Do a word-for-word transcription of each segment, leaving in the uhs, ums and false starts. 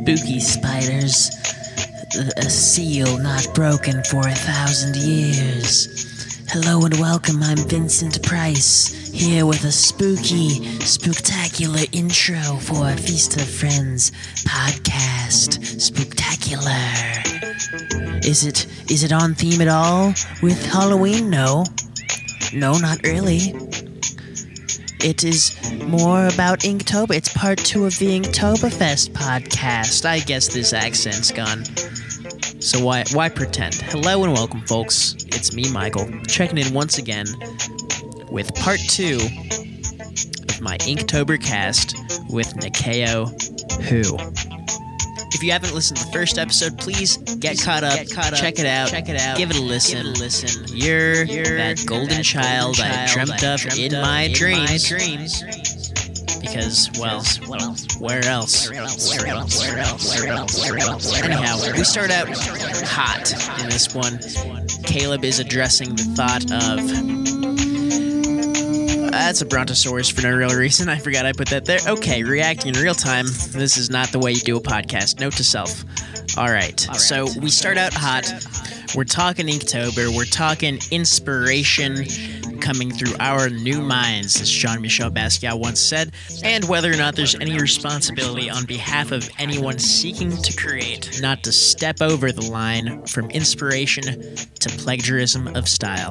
spooky spiders. A seal not broken for a thousand years. Hello and welcome, I'm Vincent Price, here with a spooky, spooktacular intro for Feast of Friends podcast. Spooktacular. Is it, is it on theme at all with Halloween? No. No, not really. It is more about Inktober. It's part two of the Inktoberfest podcast. I guess this accent's gone. So why why pretend? Hello and welcome, folks. It's me, Michael, checking in once again with part two of my Inktobercast with Nikeo Who. If you haven't listened to the first episode, please get caught up, get caught up check it out, check it out, give it a listen. Give it a listen. You're, You're that golden that child, golden I dreamt I of dreamt in, of my, in dreams. my dreams. Because, well, well, where else? Where else? Where else? Where else? Where else? Where else? Anyhow, we start out hot in this one. Caleb is addressing the thought of... That's a brontosaurus for no real reason. I forgot I put that there. Okay, reacting in real time. This is not the way you do a podcast. Note to self. All right. All right. So we start out hot. We're talking Inktober. We're talking inspiration coming through our new minds, as Jean-Michel Basquiat once said, and whether or not there's any responsibility on behalf of anyone seeking to create, not to step over the line from inspiration to plagiarism of style.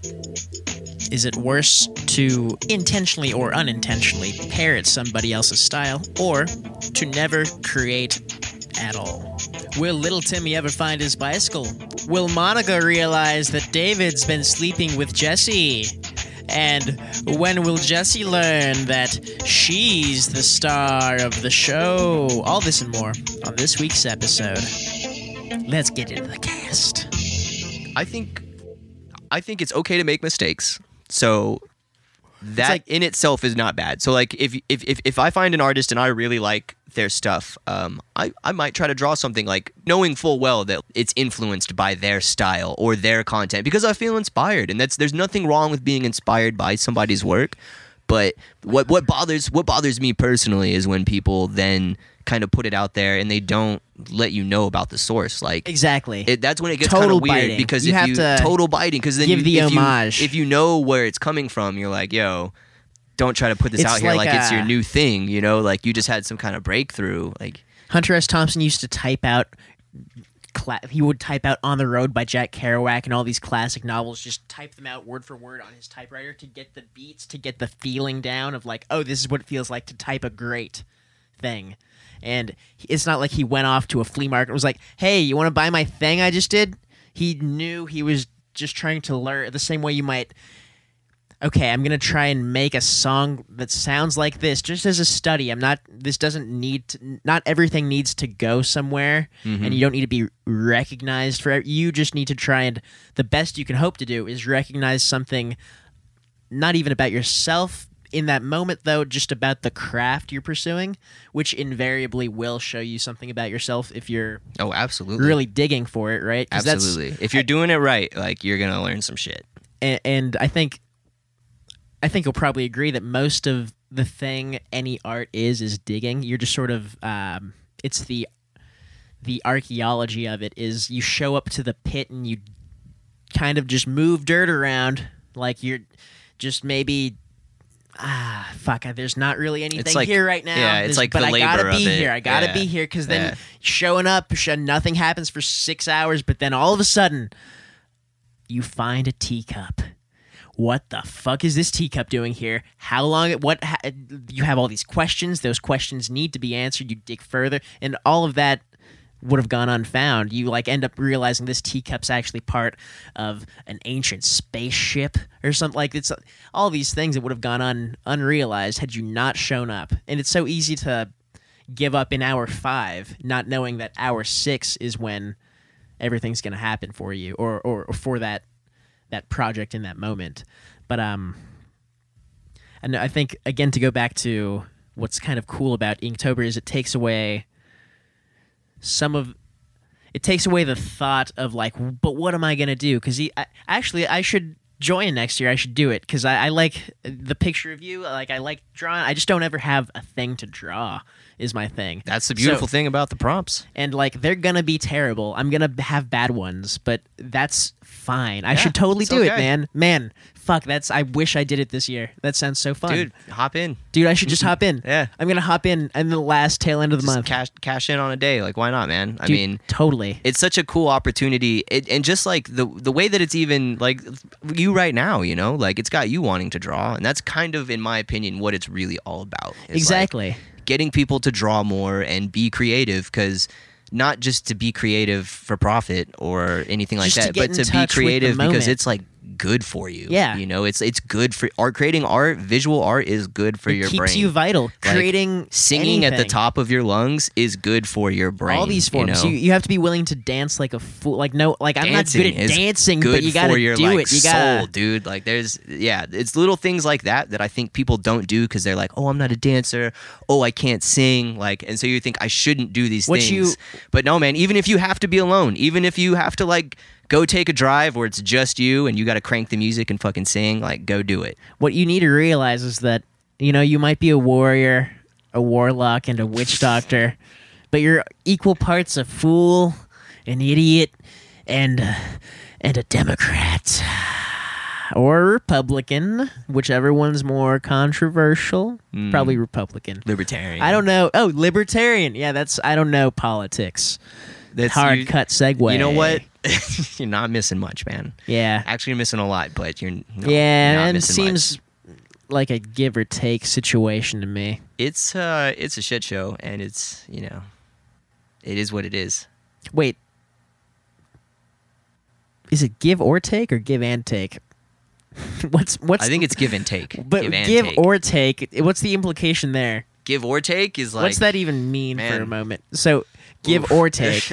Is it worse to intentionally or unintentionally parrot somebody else's style, or to never create at all? Will little Timmy ever find his bicycle? Will Monica realize that David's been sleeping with Jesse? And when will Jesse learn that she's the star of the show? All this and more on this week's episode. Let's get into the cast. I think, I think it's okay to make mistakes. So that like, in itself is not bad. So like if, if if if I find an artist and I really like their stuff, um, I, I might try to draw something like knowing full well that it's influenced by their style or their content because I feel inspired. And that's there's nothing wrong with being inspired by somebody's work. But what what bothers what bothers me personally is when people then kind of put it out there and they don't let you know about the source. Like exactly, it, that's when it gets kind of weird biting. because you if have you to total biting because then give you, the if homage. You, if you know where it's coming from, you're like, yo, don't try to put this it's out here like, like a, it's your new thing. You know, like you just had some kind of breakthrough. Like Hunter S. Thompson used to type out. Cla- he would type out On the Road by Jack Kerouac and all these classic novels, just type them out word for word on his typewriter to get the beats, to get the feeling down of like, oh, this is what it feels like to type a great thing. And it's not like he went off to a flea market and was like, hey, you want to buy my thing I just did? He knew he was just trying to learn the same way you might, okay, I'm going to try and make a song that sounds like this just as a study. I'm not, this doesn't need to, not everything needs to go somewhere mm-hmm. and you don't need to be recognized for it. You just need to try and, the best you can hope to do is recognize something not even about yourself in that moment, though, just about the craft you're pursuing, which invariably will show you something about yourself if you're oh, absolutely really digging for it, right? Absolutely. If you're doing it right, like you're gonna learn some shit. And, and I think, I think you'll probably agree that most of the thing any art is is digging. You're just sort of, um, it's the the archaeology of it is you show up to the pit and you kind of just move dirt around, like you're just maybe. Ah, fuck, there's not really anything like, here right now. Yeah, it's there's, like but the I labor gotta be of it. here. I gotta yeah. be here because then yeah. showing up, nothing happens for six hours, but then all of a sudden, you find a teacup. What the fuck is this teacup doing here? How long? What? Ha, you have all these questions. Those questions need to be answered. You dig further, and all of that would have gone unfound. You like end up realizing this teacup's actually part of an ancient spaceship or something. Like it's all these things that would have gone un, unrealized had you not shown up. And it's so easy to give up in hour five, not knowing that hour six is when everything's going to happen for you or, or or for that that project in that moment. But um, and I think again to go back to what's kind of cool about Inktober is it takes away. Some of it takes away the thought of like, but what am I gonna do? Because he I, actually, I should join next year, I should do it because I, I like the picture of you. Like I like drawing. I just don't ever have a thing to draw. Is my thing. That's the beautiful So- thing about the prompts. And like they're gonna be terrible. I'm gonna have bad ones, but that's fine. I Yeah, should totally it's do it, okay. man. Man, fuck. That's. I wish I did it this year. That sounds so fun, Dude, hop in. Dude, I should just hop in. Yeah. I'm gonna hop in in the last tail end of the Just month. cash cash in on a day. Like, why not, man? I Dude, mean, totally. it's such a cool opportunity. It, and just like the the way that it's even like you right now, you know, like it's got you wanting to draw, and that's kind of, in my opinion, what it's really all about. It's like Exactly. getting people to draw more and be creative, because not just to be creative for profit or anything like Just to that, get but in to be touch with the creative because moment. it's like good for you. Yeah. You know, it's it's good for art. Creating art, visual art is good for It your keeps brain. you vital. Like, Creating Singing at the anything. top of your lungs is good for your brain. All these forms. You You, know? you have to be willing to dance like a fool. Like no, like I'm Dancing not good at is dancing, good but you gotta for your, do like, it. You gotta. soul, dude. Like there's, yeah, it's little things like that that I think people don't do because they're like, oh, I'm not a dancer. Oh, I can't sing. Like, and so you think I shouldn't do these What things. you- But no, man. Even if you have to be alone, even if you have to like go take a drive where it's just you and you got to crank the music and fucking sing, like go do it. What you need to realize is that you know you might be a warrior, a warlock, and a witch doctor, but you're equal parts a fool, an idiot, and uh, and a Democrat or a Republican, whichever one's more controversial. Hmm. Probably Republican. Libertarian. I don't know. Oh, libertarian. Yeah, that's. I don't know politics. That's Hard you- cut segue. You know what? You're not missing much, man. Yeah. Actually, you're missing a lot, but you're no, yeah, you're not and it missing much. seems like a give or take situation to me. It's uh, it's a shit show, and it's you know, it is what it is. Wait. Is it give or take or give and take? what's what's I think it's give and take. but give, and give take. or take. What's the implication there? give or take is like what's that even mean for a man. moment? So give Oof. or take.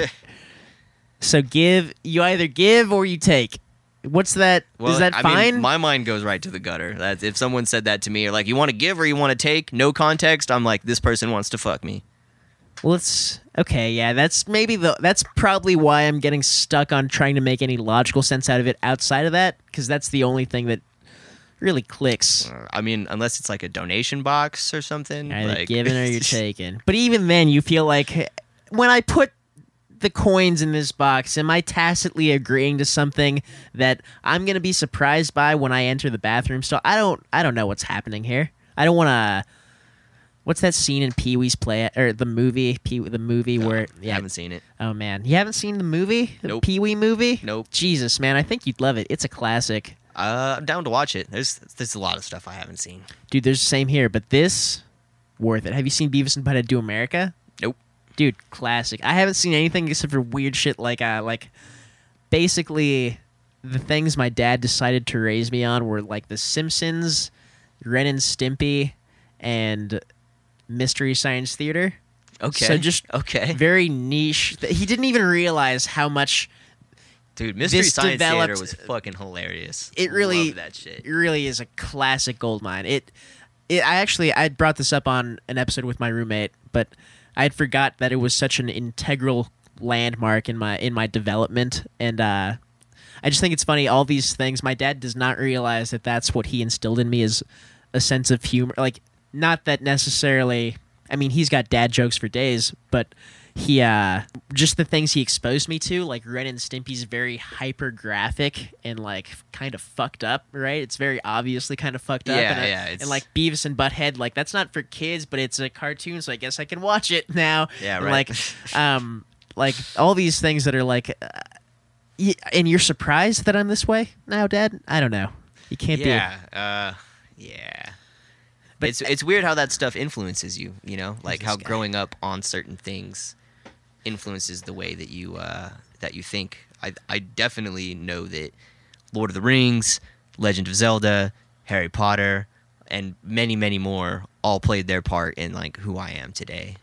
So give you either give or you take. What's that? Well, is that I fine? Mean, my mind goes right to the gutter. That's if someone said that to me, or like you want to give or you want to take, no context. I'm like, this person wants to fuck me. Well, it's okay. Yeah, that's maybe the. That's probably why I'm getting stuck on trying to make any logical sense out of it outside of that, because that's the only thing that really clicks. Uh, I mean, unless it's like a donation box or something. Either like, giving or you're taking. But even then, you feel like when I put the coins in this box, am I tacitly agreeing to something that I'm gonna be surprised by when I enter the bathroom stall? I don't. I don't know what's happening here. I don't want to. What's that scene in Pee Wee's Play or the movie? Pee the movie No, where I haven't seen it. Oh man, you haven't seen the movie? The Nope. Pee Wee movie? Nope. Jesus, man, I think you'd love it. It's a classic, Uh, I'm down to watch it. There's there's a lot of stuff I haven't seen. dude. There's the same here, but this worth it. Have you seen Beavis and Butthead Do America? Nope. Dude, classic. I haven't seen anything except for weird shit like uh like basically the things my dad decided to raise me on were like The Simpsons, Ren and Stimpy, and Mystery Science Theater. Okay. So just okay, very niche. He didn't even realize how much dude. Mystery this Science Theater developed- was fucking hilarious. It really- Love that shit. it really is a classic goldmine. It, it. I actually I brought this up on an episode with my roommate, but I had forgot that it was such an integral landmark in my in my development, and uh, I just think it's funny. All these things, my dad does not realize that that's what he instilled in me is a sense of humor. Like, not that necessarily. I mean, he's got dad jokes for days, but he uh just the things he exposed me to, like Ren and Stimpy's very hyper graphic and like kind of fucked up, right? It's very obviously kind of fucked up. Yeah, and, I- yeah, it's- and like Beavis and Butthead, like that's not for kids, but it's a cartoon, so I guess I can watch it now. Yeah, And, right. like, um, like all these things that are like, uh, y- and you're surprised that I'm this way now, Dad? I don't know. You can't be. Yeah. Uh, yeah. But- it's it's weird how that stuff influences you. You know, like this how guy? growing up on certain things influences the way that you uh, that you think. I I definitely know that Lord of the Rings, Legend of Zelda, Harry Potter, and many many more all played their part in like who I am today.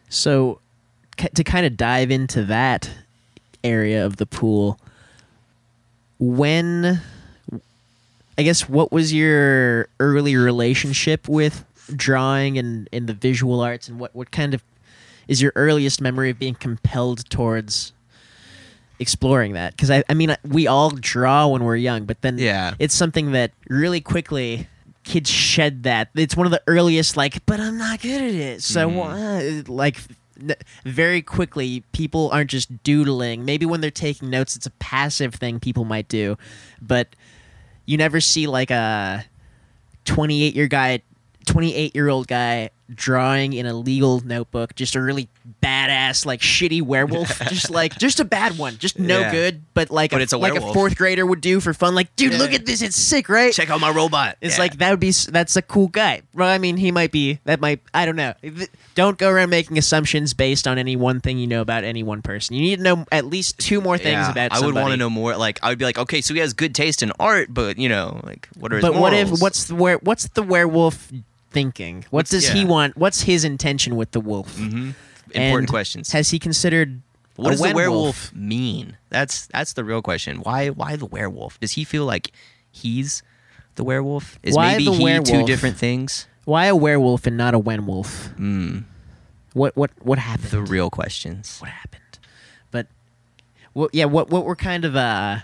So, k- to kind of dive into that area of the pool, when, I guess, what was your early relationship with drawing and, and the visual arts, and what, what kind of is your earliest memory of being compelled towards exploring that because I, I mean we all draw when we're young, but then Yeah. it's something that really quickly kids shed that. It's one of the earliest like, but I'm not good at it. So Mm-hmm. uh, like n- very quickly people aren't just doodling. Maybe when they're taking notes, it's a passive thing people might do, but you never see like a twenty-eight year guy, twenty-eight year old guy drawing in a legal notebook, just a really badass, like shitty werewolf, just like just a bad one, just no Yeah. good, but like But a, it's a like a werewolf. fourth grader would do for fun. Like, dude, look Yeah. at this, it's sick, right? Check out my robot. It's Yeah. like that would be s- that's a cool guy. Well, I mean, he might be. That might I don't know. Th- Don't go around making assumptions based on any one thing you know about any one person. You need to know at least two more things Yeah, about. I would somebody. want to know more. Like, I would be like, okay, so he has good taste in art, but you know, like, what are his But what if morals? what's the where what's the werewolf thinking? What What's- does he yeah. want? What's his intention with the wolf? Mhm. And Important questions. Has he considered What a does the wenwolf? werewolf mean? That's that's the real question. Why why the werewolf? Does he feel like he's the werewolf? Is Why maybe the he two werewolf? different things? Why a werewolf and not a wenwolf? Mm, What what what happened? the real questions. what happened? But well, yeah, what what were kind of uh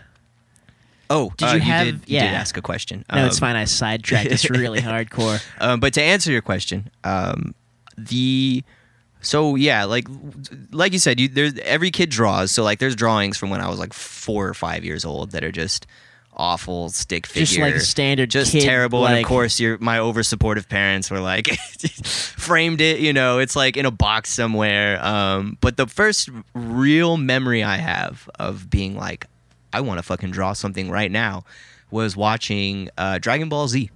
Oh, Did uh, you have- did, you yeah. did ask a question. no, it's Um, fine. I sidetracked. It's really hardcore. Um, but to answer your question, um, the so yeah, like like you said, you, there's every kid draws. So like, there's drawings from when I was like four or five years old that are just awful stick figure, Just like a standard just kid, terrible. and like- of course, your my over supportive parents were like framed it. You know, it's like in a box somewhere. Um, but the first real memory I have of being like, I want to fucking draw something right now, was watching uh, Dragon Ball Z.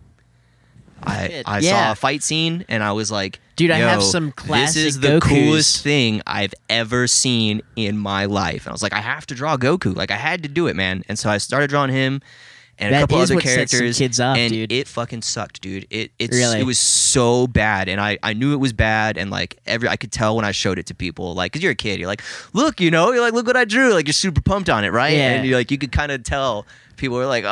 I, Shit, I yeah. saw a fight scene and I was like, Dude, I have "Yo, some classic This is the Gokus." coolest thing I've ever seen in my life." And I was like, I have to draw Goku. Like, I had to do it, man. And so I started drawing him and a That couple is other what sets some characters. kids off, and dude. it fucking sucked, dude. It it's Really? it was so bad, and I, I knew it was bad, and like every I could tell when I showed it to people, like, cause you're a kid, you're like, look, you know, you're like, look what I drew, like you're super pumped on it, right? Yeah. And you like you could kind of tell. People are like,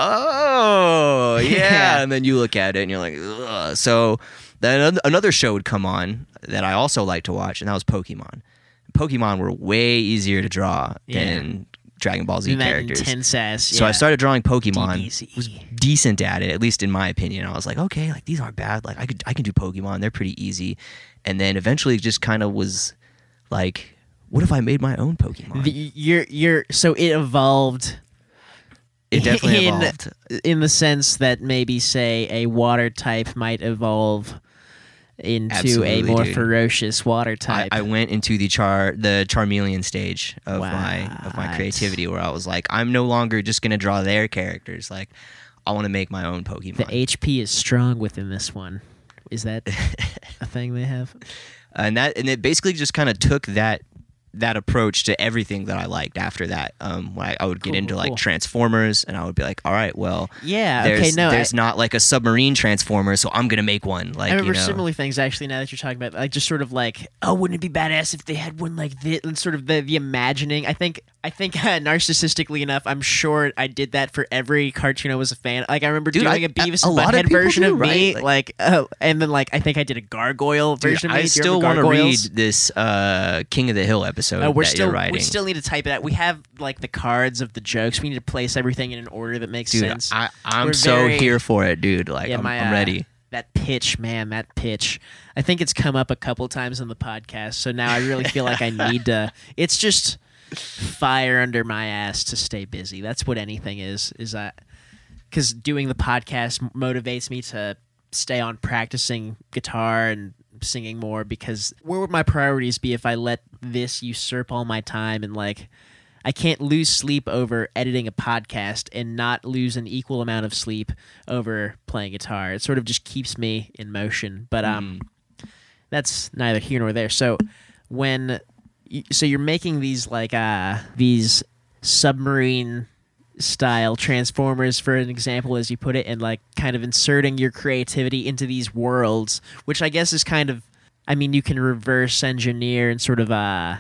oh, yeah. Yeah. And then you look at it and you're like, ugh. So then another show would come on that I also like to watch, and that was Pokemon. Pokemon were way easier to draw Yeah. than Dragon Ball Z And that characters. intense ass. So I yeah. started drawing Pokemon. D B Z. Was decent at it, at least in my opinion. I was like, okay, like these aren't bad. Like I could, I can do Pokemon. They're pretty easy. And then eventually, it just kind of was like, what if I made my own Pokemon? The, you're you're so it evolved. it definitely in, evolved. in the sense that maybe say a water type might evolve into Absolutely, a more dude. ferocious water I, type. I went into the char the Charmeleon stage of my of my What? creativity, where I was like, I'm no longer just gonna draw their characters. Like, I want to make my own Pokemon. the H P is strong within this one. Is that a thing they have? and that and it basically just kind of took that that approach to everything that I liked after that. Um, when I, I would get Cool, into cool, like cool. Transformers, and I would be like, all right, well, Yeah. there's, okay. No. there's I, not like a submarine transformer, so I'm gonna make one. Like, I remember you know, similar things actually. Now that you're talking about, like, just sort of like, oh, wouldn't it be badass if they had one like this? And sort of the the imagining. I think I think uh, narcissistically enough, I'm sure I did that for every cartoon I was a fan. Like I remember Dude, doing I- a Beavis a and lot of Butthead people version do, of me, right? like, uh, and then like I think I did a gargoyle dude, version of me. I Do you still want to read gargoyles? this uh, King of the Hill episode Uh, we're that still you're writing. we still need to type it out. We have like the cards of the jokes. We need to place everything in an order that makes Dude, sense. I, I'm We're so very- here for it, dude. Like, yeah, I'm, my, I'm uh, ready. That pitch, man, that pitch. I think it's come up a couple times on the podcast, so now I really feel like I need to. It's just fire under my ass to stay busy. That's what anything is. Is that because doing the podcast m- motivates me to stay on practicing guitar and singing more. Because where would my priorities be if I let this usurp all my time and like. I can't lose sleep over editing a podcast and not lose an equal amount of sleep over playing guitar. It sort of just keeps me in motion. But um, that's neither here nor there. So when y- so you're making these like uh these submarine style transformers for an example, as you put it, and like kind of inserting your creativity into these worlds, which I guess is kind of, I mean, you can reverse engineer and sort of uh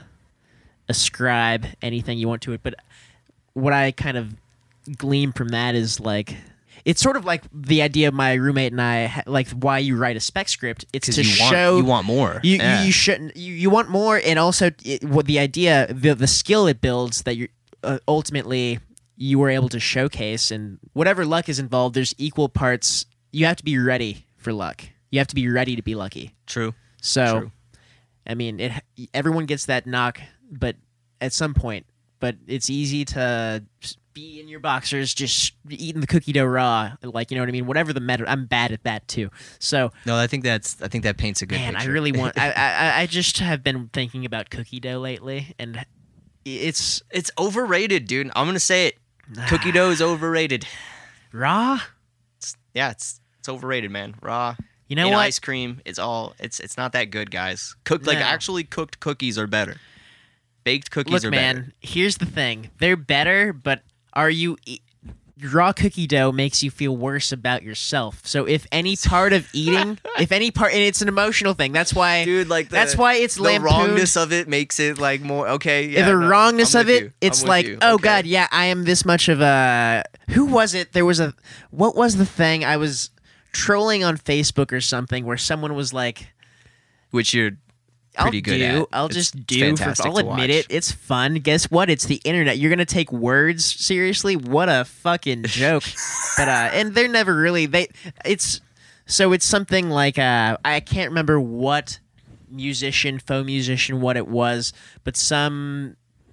ascribe anything you want to it, but what I kind of glean from that is like it's sort of like the idea of my roommate and I ha- like why you write a spec script. It's to you want show you want more. you, Yeah. you, you shouldn't you, you want more, and also it, what the idea the the skill it builds that you're uh, ultimately you were able to showcase, and whatever luck is involved, there's equal parts. You have to be ready for luck. You have to be ready to be lucky. True. So, True. I mean, it everyone gets that knock, but at some point. But it's easy to be in your boxers, just eating the cookie dough raw, like, you know what I mean. Whatever the meta, I'm bad at that too. So No, I think that's I think that paints a good man, picture. I really want. I, I I just have been thinking about cookie dough lately, and it's It's overrated, dude. I'm gonna say it. Cookie dough is overrated. raw. It's, yeah, it's it's overrated, man. Raw. You know in what? ice cream, it's all it's it's not that good, guys. Cooked like No. actually cooked cookies are better. Baked cookies Look, are man. better. Here's the thing: they're better, but are you? E- raw cookie dough makes you feel worse about yourself. So if any part of eating, if any part, and it's an emotional thing. That's why, Dude, like the, that's why it's the lampooned. wrongness of it makes it like more okay. Yeah, the no, wrongness I'm of with it, you. it's I'm with like, you. oh Okay. god, yeah, I am this much of a. Who was it? There was a. What was the thing? I was trolling on Facebook or something where someone was like, Which you're I'll pretty good do. at. I'll It's- just it's do. For, fantastic I'll to admit watch. it. It's fun. Guess what? It's the internet. You're gonna take words seriously? What a fucking joke! But uh, and they're never really they. It's so it's something like uh, I can't remember what musician, faux musician, what it was, but some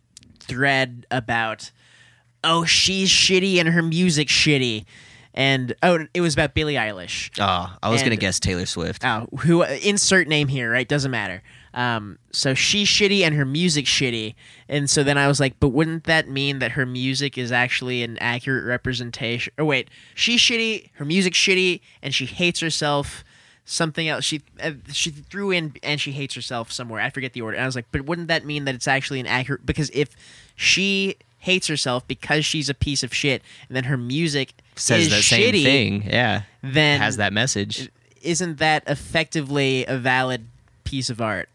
thread about oh she's shitty and her music's shitty, and oh it was about Billie Eilish. Oh, I was gonna And- guess Taylor Swift. Oh, who insert name here, right? Doesn't matter. Um, so she's shitty and her music's shitty, and so then I was like, but wouldn't that mean that her music is actually an accurate representation? Or wait, she's shitty, her music's shitty, and she hates herself. Something else she uh, she threw in, and she hates herself somewhere. I forget the order. And I was like, but wouldn't that mean that it's actually an accurate? Because if she hates herself because she's a piece of shit, and then her music Says is the same shitty, thing. Yeah. then Has that message. isn't that effectively a valid piece of art?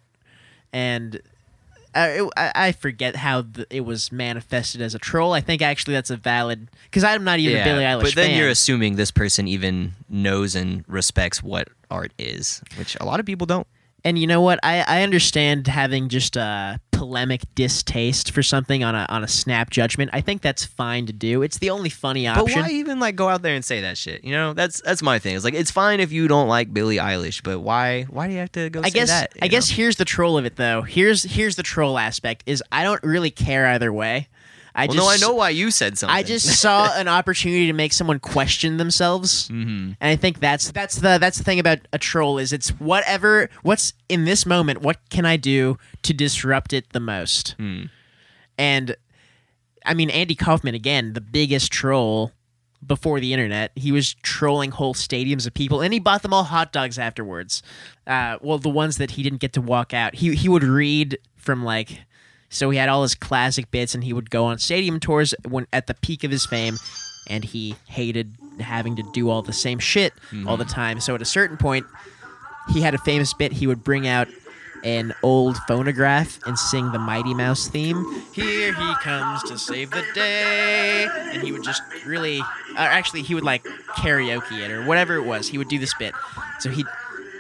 And I, I, I forget how the, it was manifested as a troll. I think actually that's a valid because I'm not even a Billie Eilish but then fan. you're assuming this person even knows and respects what art is, which a lot of people don't. And you know what? I, I understand having just a polemic distaste for something on a on a snap judgment. I think that's fine to do. It's the only funny But option. why even like go out there and say that shit? You know, that's that's my thing. It's like it's fine if you don't like Billie Eilish, but why why do you have to go I say guess that? you I know? guess here's the troll of it though. Here's here's the troll aspect is I don't really care either way. I Well, just no, I know why you said something. I just saw an opportunity to make someone question themselves, Mhm. and I think that's that's the that's the thing about a troll is it's whatever what's in this moment. What can I do to disrupt it the most? Hmm. And I mean, Andy Kaufman again, the biggest troll before the internet. He was trolling whole stadiums of people, and he bought them all hot dogs afterwards. Uh, well, the ones that he didn't get to walk out, he he would read from like. So he had all his classic bits, and he would go on stadium tours when at the peak of his fame, and he hated having to do all the same shit all the time. So at a certain point, he had a famous bit. He would bring out an old phonograph and sing the Mighty Mouse theme. Here he comes to save the day, and he would just really, uh, actually, he would like karaoke it or whatever it was. He would do this bit. So he.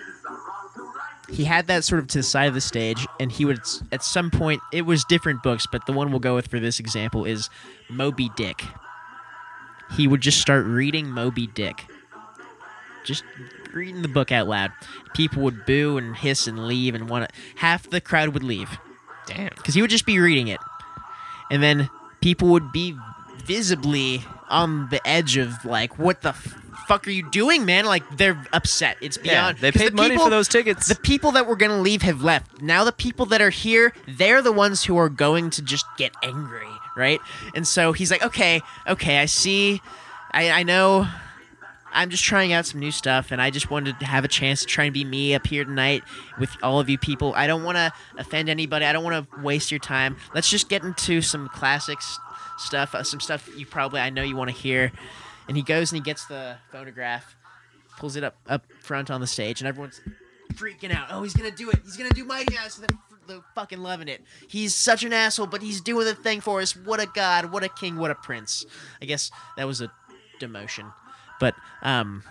He had that sort of to the side of the stage, and he would, at some point, it was different books, but the one we'll go with for this example is Moby Dick. He would just start reading Moby Dick. Just reading the book out loud. People would boo and hiss and leave, and want to, half the crowd would leave. Damn. Because he would just be reading it. And then people would be visibly on the edge of, like, what the f- fuck are you doing, man? Like, they're upset. It's Yeah, beyond. they 'cause paid the money people- for those tickets. The people that were going to leave have left. Now the people that are here, they're the ones who are going to just get angry, right? And so he's like, okay, okay, I see. I, I know I'm just trying out some new stuff, and I just wanted to have a chance to try and be me up here tonight with all of you people. I don't want to offend anybody. I don't want to waste your time. Let's just get into some classics stuff, uh, some stuff you probably, I know you want to hear. And he goes and he gets the phonograph, pulls it up up front on the stage, and everyone's freaking out. Oh, he's gonna do it! He's gonna do Mighty Mouse! And they're, they're fucking loving it. He's such an asshole, but he's doing the thing for us. What a god! What a king! What a prince! I guess that was a demotion, but um,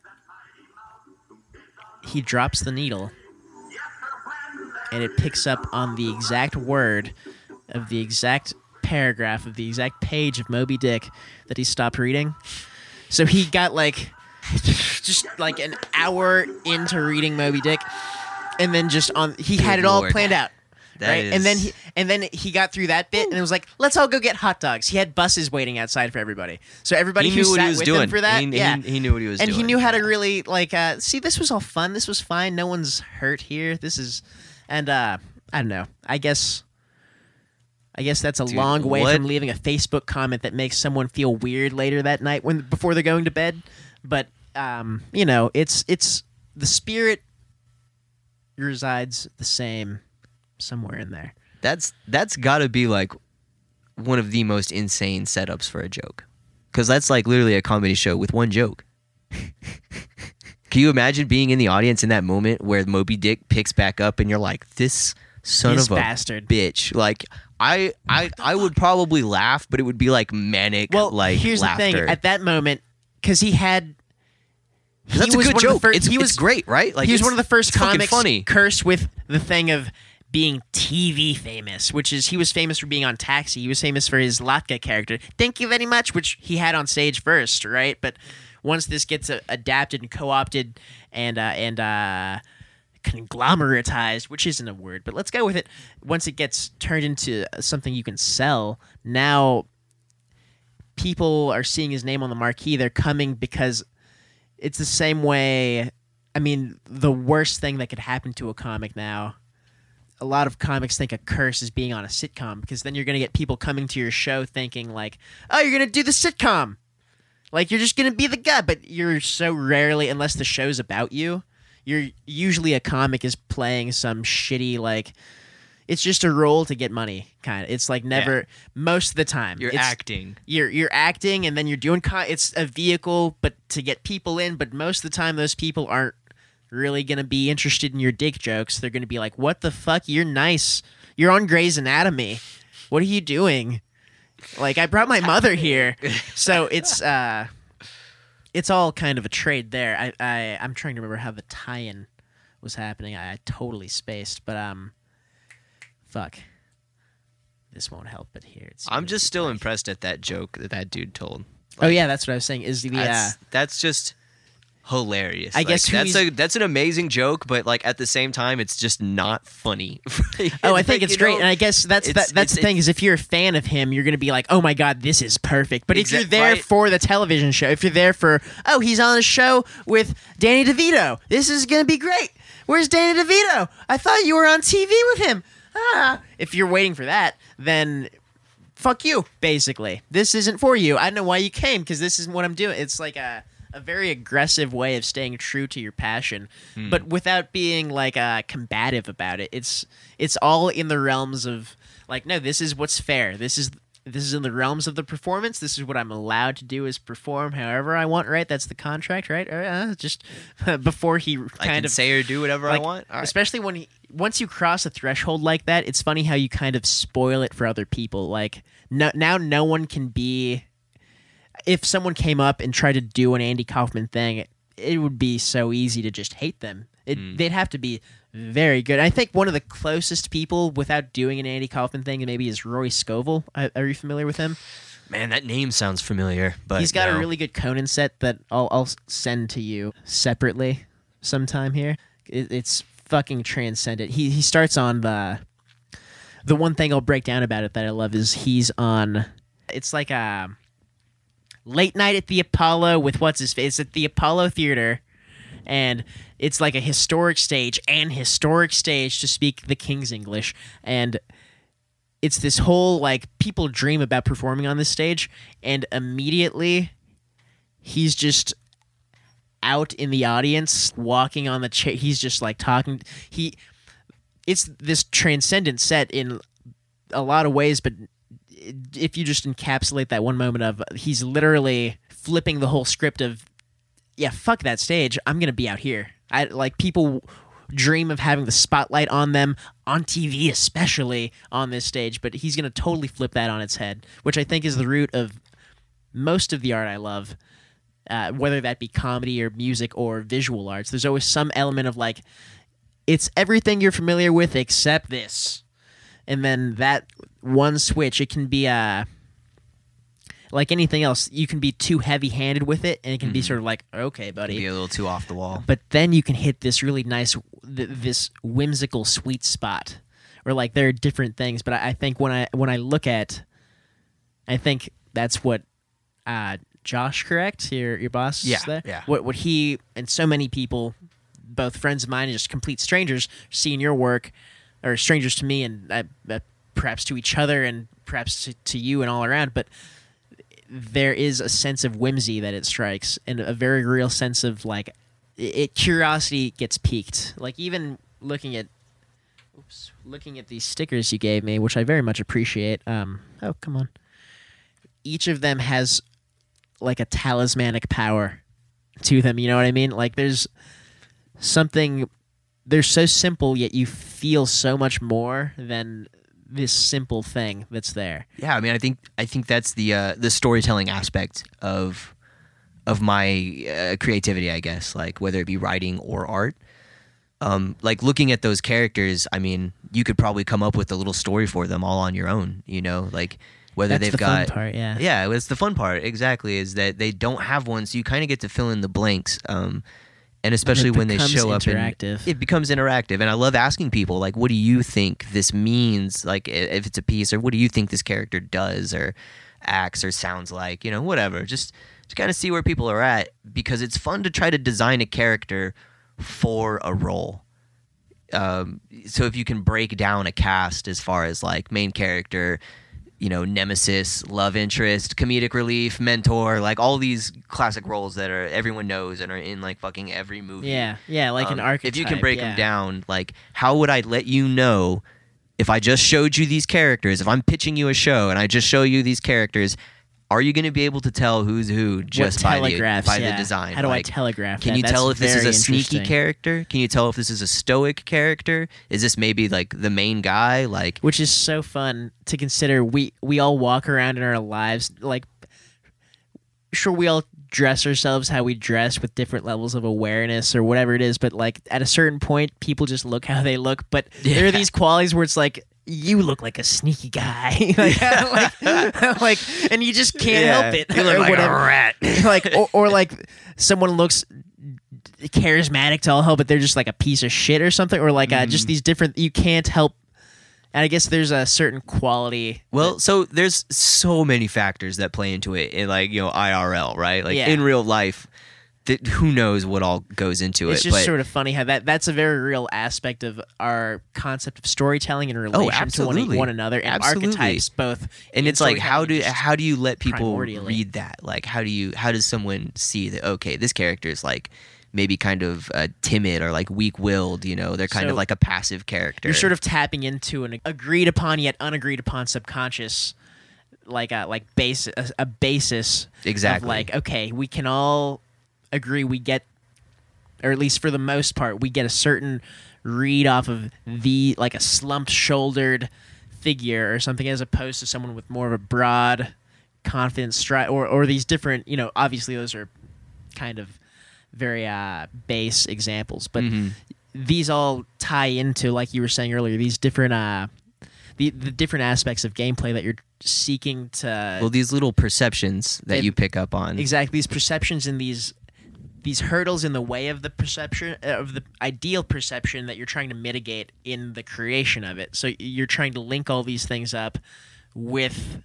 he drops the needle, and it picks up on the exact word of the exact paragraph of the exact page of Moby Dick that he stopped reading. So he got like just like an hour into reading Moby Dick, and then just on he Good had it all Lord. planned out. That right, is- and then he and then he got through that bit, and it was like, let's all go get hot dogs. He had buses waiting outside for everybody, so everybody He who knew what sat he was with doing. him for that, He- yeah, he- he knew what he was and doing. he knew how to really like uh, see. This was all fun. This was fine. No one's hurt here. This is, and uh, I don't know. I guess, I guess that's a Dude, long way what- from leaving a Facebook comment that makes someone feel weird later that night when before they're going to bed. But um, you know, it's it's the spirit resides the same somewhere in there. That's that's got to be like one of the most insane setups for a joke, because that's like literally a comedy show with one joke. Can you imagine being in the audience in that moment where Moby Dick picks back up and you're like, this son This of a bastard. bitch? Like I I I would probably laugh, but it would be like manic. Well, like here's laughter. the thing. At that moment, because he had, 'Cause he that's a was good one of the joke. fir- it's, he it's was great, right? Like he was it's- one of the first it's fucking comics funny. cursed with the thing of being T V famous, which is he was famous for being on Taxi. He was famous for his Latka character. Thank you very much, which he had on stage first, right? But once this gets uh, adapted and co-opted and uh, and uh, conglomeratized, which isn't a word, but let's go with it. Once it gets turned into something you can sell, now people are seeing his name on the marquee. They're coming because it's the same way. I mean, the worst thing that could happen to a comic now, a lot of comics think a curse is being on a sitcom, because then you're going to get people coming to your show thinking like, oh, you're going to do the sitcom. Like, you're just going to be the guy, but you're so rarely, unless the show's about you, you're usually a comic is playing some shitty, like, it's just a role to get money, kind of. It's like never, most of the time. You're it's, acting. You're you're acting, and then you're doing. Co- it's a vehicle, but to get people in. But most of the time, those people aren't really gonna be interested in your dick jokes. They're gonna be like, "What the fuck? You're nice. You're on Grey's Anatomy. What are you doing? Like, I brought my mother here." So it's uh, it's all kind of a trade there. I I I'm trying to remember how the tie-in was happening. I, I totally spaced, but um, fuck. This won't help, but here it's. I'm just still impressed at that joke that that dude told. Oh yeah, that's what I was saying. Is the uh, That's, that's just hilarious. I Like, guess who that's he's- a that's an amazing joke, but like at the same time, it's just not funny. oh, I think Like, it's you great, know, and I guess that's it's- that, that's it's- the thing is if you're a fan of him, you're gonna be like, oh my god, this is perfect. But if Exact- you're there right. for the television show, if you're there for oh he's on a show with Danny DeVito, this is gonna be great. Where's Danny DeVito? I thought you were on T V with him. Ah, if you're waiting for that, then fuck you. Basically, this isn't for you. I don't know why you came because this isn't what I'm doing. It's like a. A very aggressive way of staying true to your passion, Hmm. but without being like uh, combative about it. It's it's all in the realms of like, no, this is what's fair. This is this is in the realms of the performance. This is what I'm allowed to do is perform however I want. Right? That's the contract, right? Or, uh, just before he I kind can of say or do whatever like, I want. All right. especially when he, once you cross a threshold like that, it's funny how you kind of spoil it for other people. Like no, now, no one can be. If someone came up and tried to do an Andy Kaufman thing, it, it would be so easy to just hate them. It, Hmm. They'd have to be very good. I think one of the closest people without doing an Andy Kaufman thing maybe is Roy Scovel. Are, are you familiar with him? Man, that name sounds familiar, but He's got no. a really good Conan set that I'll, I'll send to you separately sometime here. It, it's fucking transcendent. He he starts on the the one thing I'll break down about it that I love is he's on. It's like a late night at the Apollo with what's his face. It's at the Apollo Theater, and it's like a historic stage and historic stage to speak the King's English, and it's this whole like people dream about performing on this stage, and immediately he's just out in the audience walking on the chair. He's just like talking. He it's this transcendent set in a lot of ways, but if you just encapsulate that one moment of he's literally flipping the whole script of yeah, fuck that stage. I'm gonna be out here. I like people dream of having the spotlight on them on T V, especially on this stage, but he's gonna totally flip that on its head, which I think is the root of most of the art I love, uh, whether that be comedy or music or visual arts. There's always some element of like, it's everything you're familiar with except this, and then that one switch. It can be uh, like anything else. You can be too heavy-handed with it, and it can mm-hmm. be sort of like, okay, buddy. Be a little too off the wall. But then you can hit this really nice, th- this whimsical sweet spot, or like there are different things. But I, I think when I when I look at, I think that's what uh, Josh, correct? Your your boss, yeah, there? yeah. What what he and so many people, both friends of mine and just complete strangers, seeing your work, or strangers to me and uh, uh, perhaps to each other and perhaps to, to you and all around, but there is a sense of whimsy that it strikes, and a very real sense of like it, it curiosity gets piqued. Like even looking at, oops, looking at these stickers you gave me, which I very much appreciate. Um, oh come on, each of them has like a talismanic power to them. You know what I mean? Like there's something. They're so simple, yet you feel so much more than this simple thing that's there. Yeah, I mean, I think I think that's the uh, the storytelling aspect of of my uh, creativity, I guess. Like whether it be writing or art. Um, like looking at those characters, I mean, you could probably come up with a little story for them all on your own. You know, like whether that's they've the got fun part, yeah, yeah, it's the fun part exactly. Is that they don't have one, so you kind of get to fill in the blanks. Um, And especially and when they show up, interactive. And it becomes interactive. And I love asking people, like, what do you think this means? Like, if it's a piece, or what do you think this character does, or acts, or sounds like? You know, whatever. Just to kind of see where people are at, because it's fun to try to design a character for a role. Um, so if you can break down a cast as far as like main character, you know, nemesis, love interest, comedic relief, mentor, like all these classic roles that are everyone knows and are in like fucking every movie. Yeah, yeah, like um, an archetype. If you can break yeah. them down, like how would I let you know if I just showed you these characters? If I'm pitching you a show and I just show you these characters, are you going to be able to tell who's who just by the by yeah. the design? How do like, I telegraph? Can that? you That's tell if this is a sneaky interesting. character? Can you tell if this is a stoic character? Is this maybe like the main guy? Like, which is so fun to consider. We we all walk around in our lives like, sure, we all dress ourselves how we dress with different levels of awareness or whatever it is, but like at a certain point, people just look how they look. But yeah. there are these qualities where it's like, you look like a sneaky guy, like, like, like, and you just can't yeah. help it. You look like whatever. a rat, like, or, or like someone looks charismatic to all hell, but they're just like a piece of shit or something, or like mm. uh, just these different. You can't help. And I guess there's a certain quality. Well, that, so there's so many factors that play into it in like, you know, I R L, right? Like yeah. in real life, th- who knows what all goes into it's it. It's just but, sort of funny how that that's a very real aspect of our concept of storytelling in relation oh, to one, one another and absolutely. archetypes both. And it's like, how do how do you let people primordially. read that? Like, how do you how does someone see that? Okay, this character is like maybe kind of uh, timid or like weak-willed, you know, they're kind so of like a passive character. You're sort of tapping into an agreed upon yet unagreed upon subconscious, like a like base a, a basis. Exactly. Of like, okay, we can all agree we get, or at least for the most part, we get a certain read off of the like a slumped-shouldered figure or something, as opposed to someone with more of a broad, confident stride, or or these different, you know, obviously those are kind of very uh, base examples, but mm-hmm. these all tie into, like you were saying earlier, these different uh, the the different aspects of gameplay that you're seeking to. Well, these little perceptions that It, you pick up on. Exactly, these perceptions and these these hurdles in the way of the perception of the ideal perception that you're trying to mitigate in the creation of it. So you're trying to link all these things up with.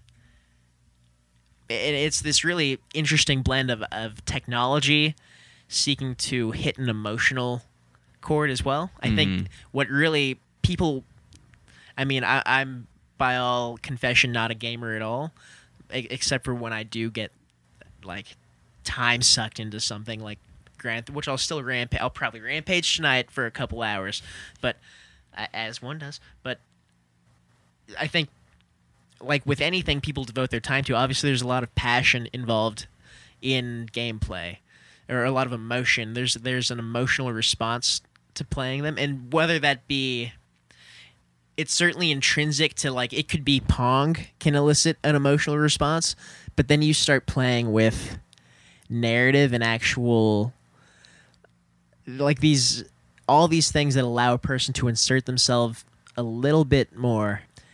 It's this really interesting blend of, of technology seeking to hit an emotional chord as well. I mm-hmm. think what really people, I mean, I, I'm by all confession not a gamer at all, except for when I do get like time sucked into something like Grand, which I'll still rampage. I'll probably rampage tonight for a couple hours, but uh, as one does. But I think, like with anything people devote their time to, obviously there's a lot of passion involved in gameplay, or a lot of emotion. There's there's an emotional response to playing them, and whether that be, it's certainly intrinsic to, like, it could be Pong can elicit an emotional response, but then you start playing with narrative and actual, like these, all these things that allow a person to insert themselves a little bit more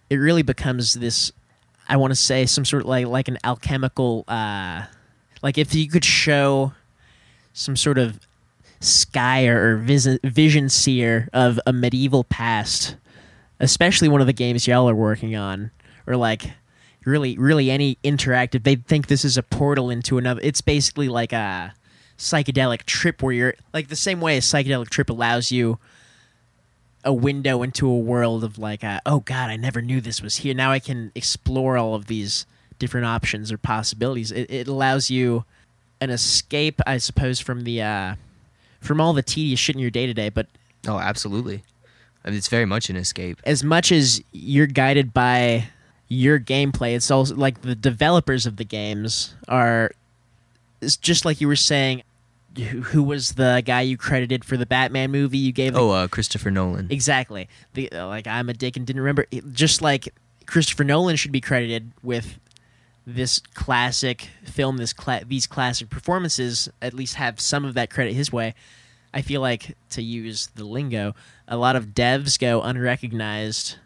it really becomes this. I want to say some sort of like like an alchemical. Uh, like if you could show some sort of sky or vision, vision seer of a medieval past, especially one of the games y'all are working on, or like really really any interactive, they'd think this is a portal into another. It's basically like a psychedelic trip where you're like the same way a psychedelic trip allows you a window into a world of like uh, oh god, I never knew this was here, now I can explore all of these different options or possibilities. It, it allows you an escape, I suppose, from the uh from all the tedious shit in your day-to-day. But oh, absolutely. I mean, it's very much an escape. As much as you're guided by your gameplay, it's also like the developers of the games are, it's just like you were saying, who, who was the guy you credited for the Batman movie you gave? Oh, uh, Christopher Nolan. Exactly. The, uh, like, I'm a dick and didn't remember. It, just like Christopher Nolan should be credited with this classic film, this cla- these classic performances, at least have some of that credit his way. I feel like, to use the lingo, a lot of devs go unrecognized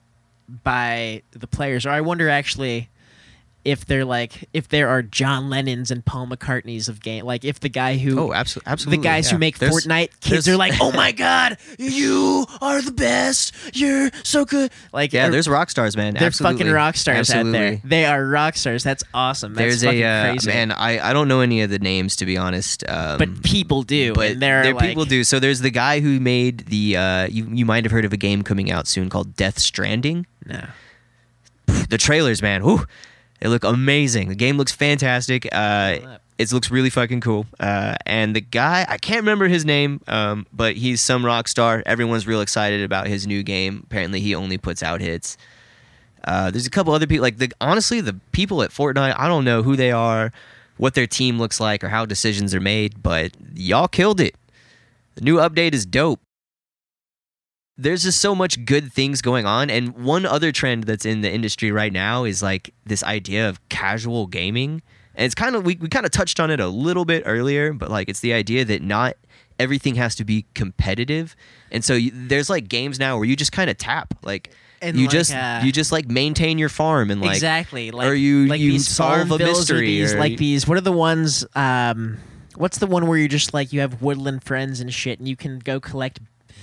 by the players. Or I wonder actually if they're like, if there are John Lennons and Paul McCartneys of game, like if the guy who, oh, abso- absolutely, the guys yeah. who make There's, Fortnite kids are like, oh my god, you are the best, you're so good. Like, yeah, er, there's rock stars, man. They're Absolutely. fucking rock stars Absolutely. out there. They are rock stars. That's awesome. That's There's fucking a uh, crazy. man. I, I don't know any of the names, to be honest. Um, But people do. But and there, there like, people do. So there's the guy who made the. Uh, you you might have heard of a game coming out soon called Death Stranding. No. The trailers, man. Whew, they look amazing. The game looks fantastic. Uh, it looks really fucking cool. Uh, and the guy, I can't remember his name, um, but he's some rock star. Everyone's real excited about his new game. Apparently, he only puts out hits. Uh, there's a couple other people. Like the honestly, the people at Fortnite, I don't know who they are, what their team looks like, or how decisions are made. But y'all killed it. The new update is dope. There's just so much good things going on. And one other trend that's in the industry right now is like this idea of casual gaming. And it's kind of, we, we kind of touched on it a little bit earlier, but like it's the idea that not everything has to be competitive. And so you, there's like games now where you just kind of tap, like And you like, just, uh, you just like maintain your farm and like, exactly. Like, or you, like you these solve a Farmvilles or mystery. These, or like you- these, what are the ones, um, what's the one where you're just like, you have woodland friends and shit and you can go collect,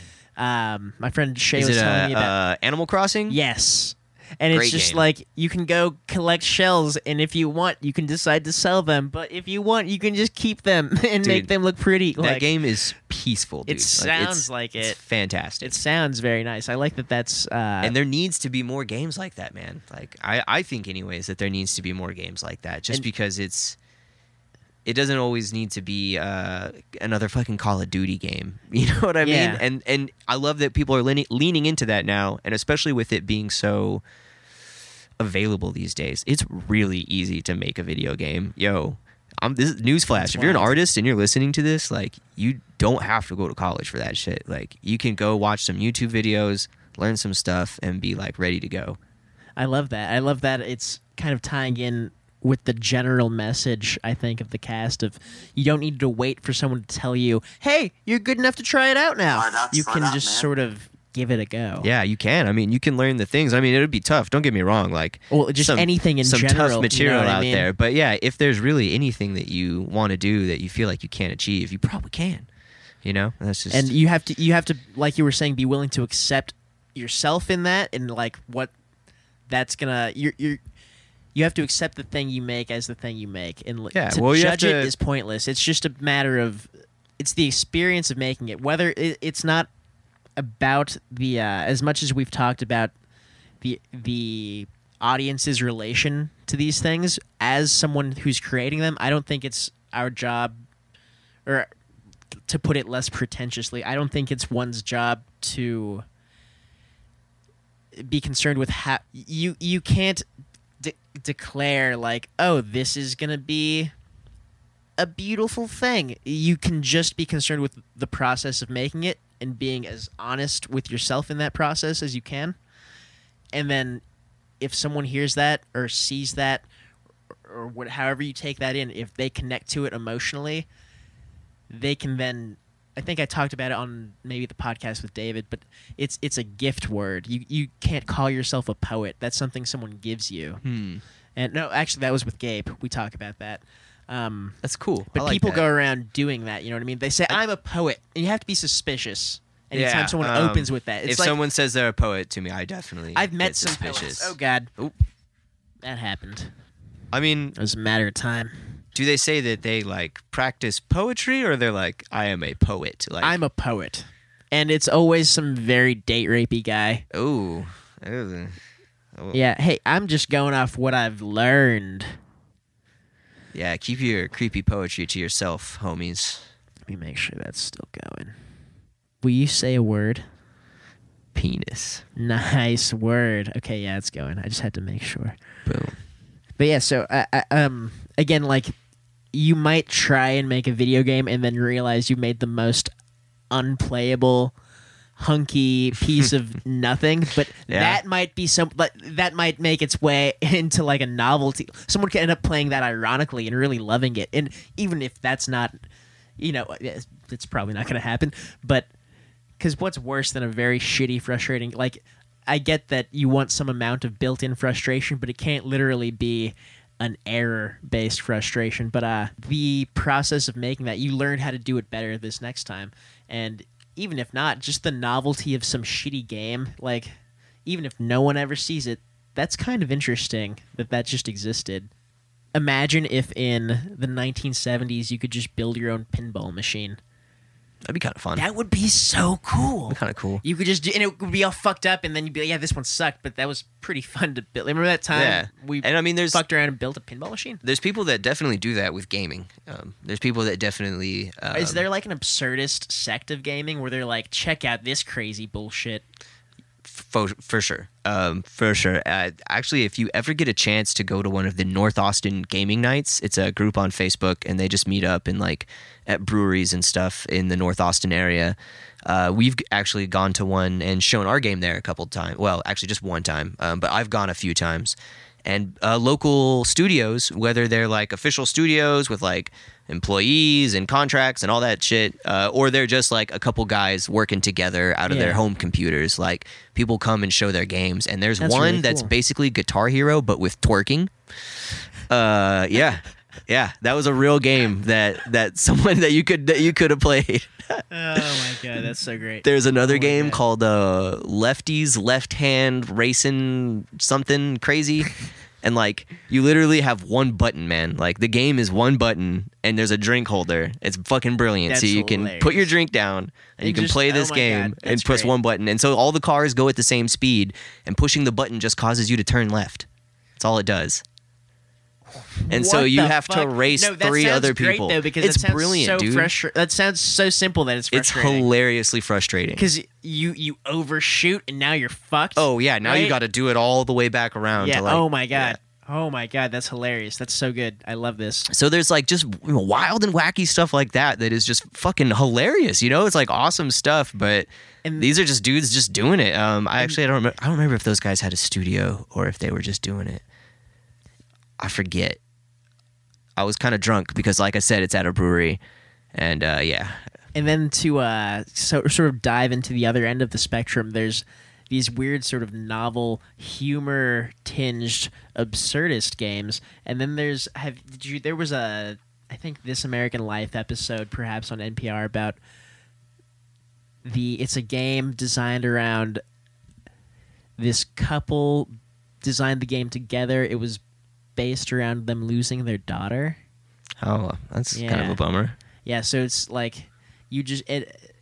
um, my friend Shay is was it telling uh, me about. uh, Animal Crossing? Yes. And it's Great just game. like, you can go collect shells, and if you want, you can decide to sell them. But if you want, you can just keep them and Dude, make them look pretty. That like, game is peaceful, dude. It sounds it's, like it's it. fantastic. It sounds very nice. I like that that's... Uh, and there needs to be more games like that, man. Like I, I think anyways that there needs to be more games like that, just And- because it's it doesn't always need to be uh, another fucking Call of Duty game. You know what I Yeah. mean? And and I love that people are leaning, leaning into that now, and especially with it being so available these days. It's really easy to make a video game. Yo, I'm this is newsflash. That's If you're an wild. artist and you're listening to this, like you don't have to go to college for that shit. Like you can go watch some YouTube videos, learn some stuff, and be like ready to go. I love that. I love that it's kind of tying in with the general message, I think, of the cast of you don't need to wait for someone to tell you, hey, you're good enough to try it out now. Try that, You try can that, just man. sort of give it a go. Yeah, you can. I mean, you can learn the things. I mean, it would be tough. Don't get me wrong. Like, Well, just some, anything in some general. tough material you know what out I mean? there. But yeah, if there's really anything that you want to do that you feel like you can't achieve, you probably can. You know, that's just And you have to, you have to, like you were saying, be willing to accept yourself in that, and like what that's gonna. You're, you're, you have to accept the thing you make as the thing you make, and Yeah, to well, you have judge it to- is pointless. It's just a matter of, it's the experience of making it. Whether it, it's not about the uh, as much as we've talked about the the audience's relation to these things as someone who's creating them. I don't think it's our job, or to put it less pretentiously, I don't think it's one's job to be concerned with how you you can't de- declare like, oh, this is gonna be a beautiful thing. You can just be concerned with the process of making it and being as honest with yourself in that process as you can. And then if someone hears that or sees that, or what, however you take that in, if they connect to it emotionally, they can then I think I talked about it on maybe the podcast with David, but it's it's a gift word. You you can't call yourself a poet. That's something someone gives you. Hmm. And no, actually, that was with Gabe. We talk about that. Um, That's cool. but I like people that. go around doing that. You know what I mean? They say, "I'm a poet," and you have to be suspicious anytime Yeah, someone um, opens with that. It's if like, someone says they're a poet to me, I definitely I've met get some suspicious. poets. Oh God, Oop. that happened. I mean, It was a matter of time. do they say that they like practice poetry, or they're like, I am a poet? Like, I'm a poet, and it's always some very date rapey guy. ooh, ooh. Oh. Yeah, hey, I'm just going off what I've learned. Yeah, keep your creepy poetry to yourself, homies. Let me make sure that's still going. Will you say a word? Penis. Nice word. Okay, yeah, it's going. I just had to make sure. Boom. But yeah, so I, I, um, again, like, you might try and make a video game and then realize you made the most unplayable, hunky piece of nothing. But Yeah. that might be some, but that might make its way into like a novelty. Someone could end up playing that ironically and really loving it. And even if that's not, you know, it's it's probably not going to happen. But because what's worse than a very shitty, frustrating, like, I get that you want some amount of built-in frustration, but it can't literally be an error-based frustration. But uh, the process of making that, you learned how to do it better this next time. And even if not, just the novelty of some shitty game, like, even if no one ever sees it, that's kind of interesting that that just existed. Imagine if in the nineteen seventies you could just build your own pinball machine. That'd be kind of fun. That would be so cool. kind of cool. You could just do, and it would be all fucked up, and then you'd be like, yeah, this one sucked, but that was pretty fun to build. Remember that time Yeah. we And I mean, there's fucked around and built a pinball machine? there's people that definitely do that with gaming. Um, there's people that definitely. Um, Is there like an absurdist sect of gaming where they're like, check out this crazy bullshit? For, for sure. Um, for sure. Uh, actually, if you ever get a chance to go to one of the North Austin gaming nights, it's a group on Facebook, and they just meet up in like at breweries and stuff in the North Austin area. Uh, we've actually gone to one and shown our game there a couple times. Well, actually, just one time, um, but I've gone a few times. And uh, local studios, whether they're like official studios with like employees and contracts and all that shit, uh, or they're just like a couple guys working together out of Yeah. their home computers, like people come and show their games. And there's That's one really that's cool. basically Guitar Hero but with twerking. Uh, yeah, yeah, that was a real game that that someone that you could that you could have played. Oh my god, that's so great. There's another Oh my game God. called uh, Lefties Left Hand Racing something crazy. And like you literally have one button, man. Like the game is one button, and there's a drink holder. It's fucking brilliant. so That's you can hilarious. put your drink down, and And you can just- play oh this my game God, and that's push great. one button. And so all the cars go at the same speed, and pushing the button just causes you to turn left. That's all it does. And so What you the have to fuck? race No, that three sounds other great, people. though, because it's that sounds brilliant, so dude. frustra- that sounds so simple that it's It's frustrating. hilariously frustrating. Because you you overshoot and now you're fucked. Oh yeah, now you right? got to do it all the way back around. Yeah. To like, oh my god. yeah. Oh my god. That's hilarious. That's so good. I love this. So there's like just you know, wild and wacky stuff like that that is just fucking hilarious. You know, it's like awesome stuff, but And- these are just dudes just doing it. Um, I actually I don't remember. I don't remember if those guys had a studio or if they were just doing it. I forget. I was kind of drunk because, like I said, it's at a brewery, and uh, yeah, And then to uh, so, sort of dive into the other end of the spectrum, there's these weird sort of novel, humor-tinged, absurdist games. And then there's have did you there was a I think This American Life episode perhaps on N P R about the it's a game designed around this couple designed the game together. It was based around them losing their daughter. oh, that's kind of Yeah. a bummer. Yeah, so it's like you just it.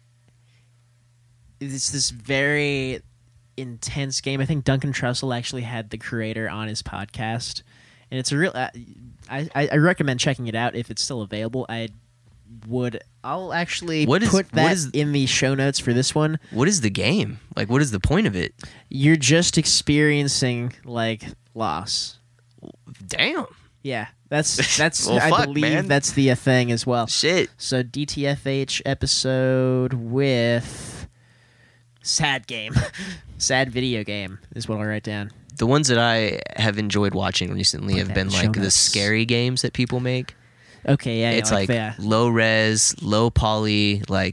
It's this very intense game. I think Duncan Trussell actually had the creator on his podcast, and it's a real. Uh, I I I recommend checking it out if it's still available. I would. I'll actually What is- put what that is- in the show notes for this one. What is the game? Like, what is the point of it? You're just experiencing like loss. Damn, Yeah, that's that's. Well, I fuck, believe man. that's the uh, thing as well. shit. So D T F H episode with sad game, sad video game is what I'll write down. The ones that I have enjoyed watching recently Put have that been in like show the notes. scary games that people make. Okay, yeah, It's yeah, like yeah. low res, low poly, like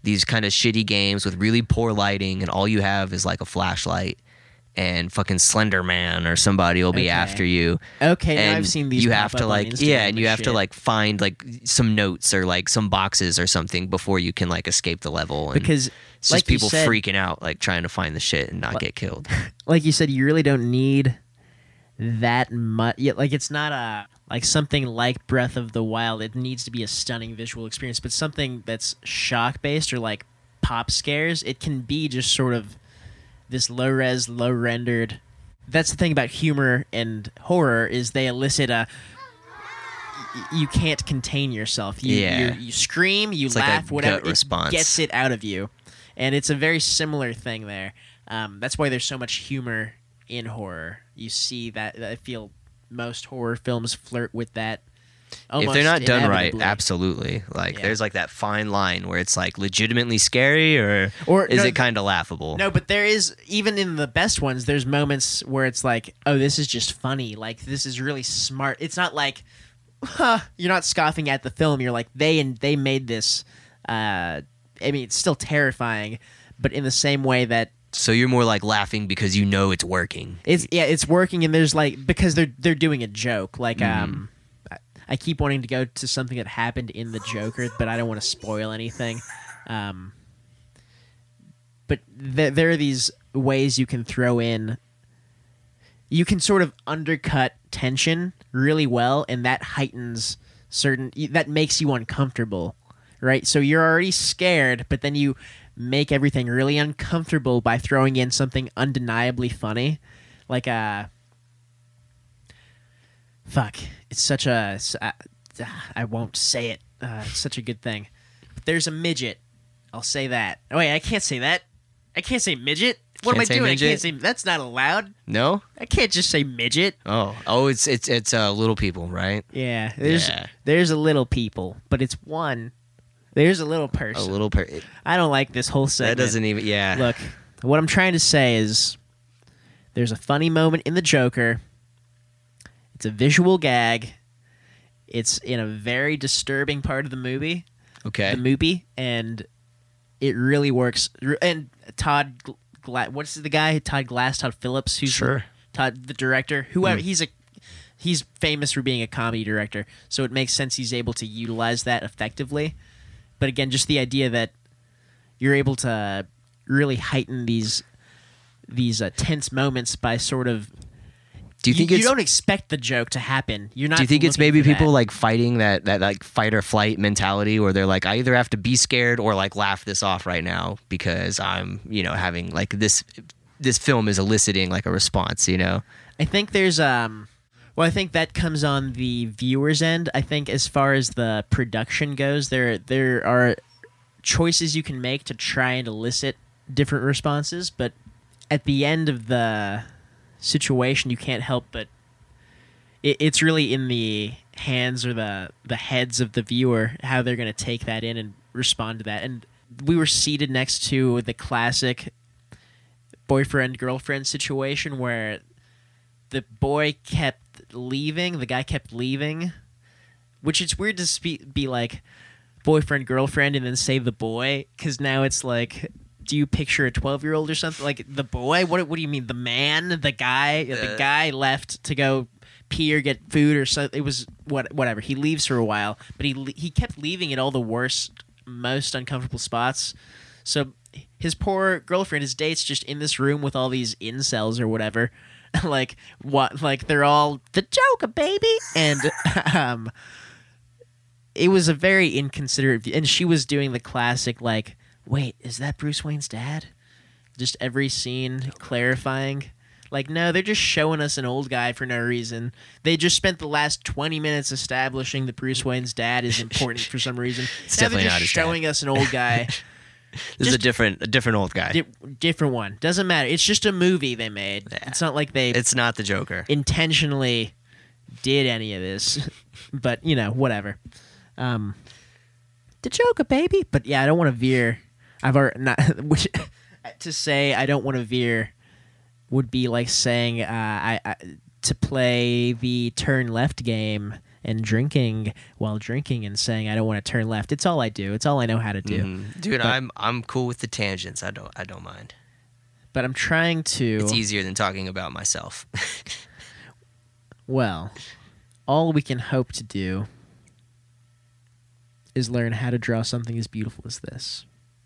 these kind of shitty games with really poor lighting, and all you have is like a flashlight, and fucking Slender Man or somebody will be Okay. after you. Okay, now and I've seen these you pop have to up on like Instagram yeah, and you and have to shit. like find like some notes or like some boxes or something before you can like escape the level. And because it's like just people you said, freaking out like trying to find the shit and not get killed. like you said, you really don't need that much. Yeah, like it's not a like something like Breath of the Wild. It needs to be a stunning visual experience, but something that's shock based or like pop scares, it can be just sort of this low res, low rendered. That's the thing about humor and horror is they elicit a. y- You can't contain yourself. You Yeah. you, you scream, you It's like a laugh, whatever. gut It response. gets it out of you, and it's a very similar thing there. Um, that's why there's so much humor in horror. You see that. I feel most horror films flirt with that. If they're not done right, inevitably. absolutely. Like Yeah. there's like that fine line where it's like legitimately scary or, Or- is no, it kind of laughable? No, but there is, even in the best ones, there's moments where it's like, oh, this is just funny. Like, this is really smart. It's not like, huh, you're not scoffing at the film. You're like, they and they made this. Uh, I mean, it's still terrifying, but in the same way that So you're more like laughing because you know it's working. it's yeah, it's working, and there's like because they're they're doing a joke. Like, Mm-hmm. um, I, I keep wanting to go to something that happened in the Joker, but I don't want to spoil anything. Um, but th- there are these ways you can throw in. You can sort of undercut tension really well, and that heightens certain. That makes you uncomfortable, right? So you're already scared, but then you make everything really uncomfortable by throwing in something undeniably funny, like a. Fuck! It's such a. s- I- I won't say it. Uh, it's such a good thing. But there's a midget. I'll say that. Oh wait, I can't say that. I can't say midget. What Can't say am I doing? I midget? can't say. That's not allowed. No? I can't just say midget. Oh, oh, it's it's it's uh, little people, right? Yeah, there's Yeah. there's a little people, but it's one. There's a little A person. little per. I don't like this whole segment. That doesn't even. Yeah. Look, what I'm trying to say is there's a funny moment in the Joker. It's a visual gag. It's in a very disturbing part of the movie. Okay. The movie, and it really works. And Todd, Gla- Gla- what's the guy? Todd Glass, Todd Phillips, who's Sure. the, Todd, the director. Whoever Hmm. he's a, he's famous for being a comedy director, so it makes sense he's able to utilize that effectively. But again, just the idea that you're able to really heighten these these uh, tense moments by sort of. Do you think you it's? don't expect the joke to happen? You're not. Do you think it's looking maybe for that. people like fighting that, that like fight or flight mentality where they're like, I either have to be scared or like laugh this off right now because I'm, you know, having like this this film is eliciting like a response, you know? I think there's um well I think that comes on the viewer's end. I think as far as the production goes, there there are choices you can make to try and elicit different responses, but at the end of the situation you can't help but it, it's really in the hands or the the heads of the viewer how they're going to take that in and respond to that. And we were seated next to the classic boyfriend girlfriend situation where the boy kept leaving, the guy kept leaving, which it's weird to spe- be like boyfriend girlfriend and then say the boy, because now it's like, do you picture a twelve year old or something like the boy? What what do you mean the man, the guy, the Uh. guy left to go pee or get food or something? It was what whatever. He leaves for a while, but he le- he kept leaving at all the worst, most uncomfortable spots. So his poor girlfriend, his date's just in this room with all these incels or whatever. like what? Like they're all the Joker, baby, and um, it was a very inconsiderate. And she was doing the classic, like, wait, is that Bruce Wayne's dad? Just every scene clarifying. Like, no, they're just showing us an old guy for no reason. They just spent the last twenty minutes establishing that Bruce Wayne's dad is important for some reason. It's now they're definitely just not his dad. showing us an old guy. This is a Just- different a different old guy. Di- different one. Doesn't matter. It's just a movie they made. Yeah. It's not like they It's not the Joker. intentionally did any of this. But, you know, whatever. Um, the Joker, baby. But yeah, I don't want to veer. I've already not which to say I don't want to veer would be like saying uh, I, I to play the turn left game and drinking while drinking and saying I don't want to turn left. It's all I do. It's all I know how to do. Mm-hmm. Dude, But- I'm I'm cool with the tangents. I don't I don't mind. But I'm trying to. It's easier than talking about myself. Well, all we can hope to do is learn how to draw something as beautiful as this.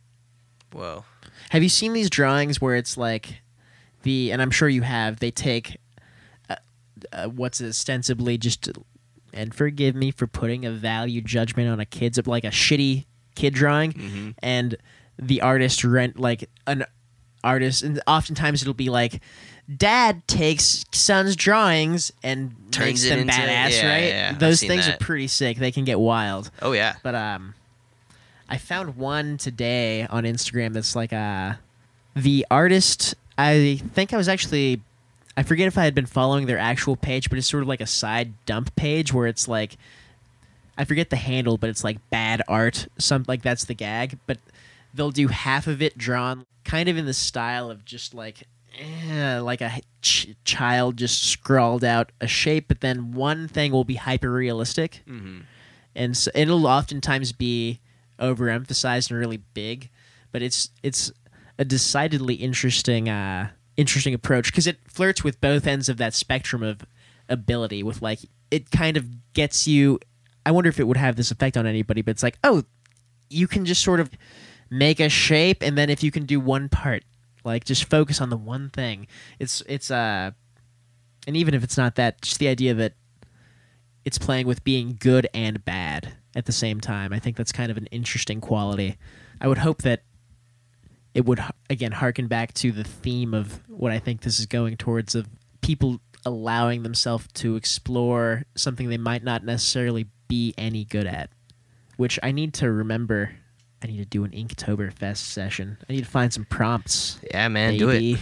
Whoa. Have you seen these drawings where it's like the, and I'm sure you have, they take uh, uh, what's ostensibly just, and forgive me for putting a value judgment on a kid's, like a shitty kid drawing, Mm-hmm. and the artist rent, like an artist, and oftentimes it'll be like, dad takes son's drawings and Turns makes it them into- badass, yeah, right? yeah, I've Those seen things are that. pretty sick. They can get wild. Oh yeah. But um, I found one today on Instagram that's like uh, the artist. I think I was actually, I forget if I had been following their actual page, but it's sort of like a side dump page where it's like, I forget the handle, but it's like bad art. Some like that's the gag, but they'll do half of it drawn kind of in the style of just like. Eh, like a ch- child just scrawled out a shape, but then one thing will be hyper realistic, Mm-hmm. and so it'll oftentimes be overemphasized and really big. But it's it's a decidedly interesting uh, interesting approach because it flirts with both ends of that spectrum of ability. With like it kind of gets you. I wonder if it would have this effect on anybody, but it's like, oh, you can just sort of make a shape, and then if you can do one part. Like just focus on the one thing. It's it's uh, and even if it's not that, just the idea that it's playing with being good and bad at the same time. I think that's kind of an interesting quality. I would hope that it would again harken back to the theme of what I think this is going towards of people allowing themselves to explore something they might not necessarily be any good at, which I need to remember. I need to do an Inktoberfest session. I need to find some prompts. Yeah, man, do it. baby.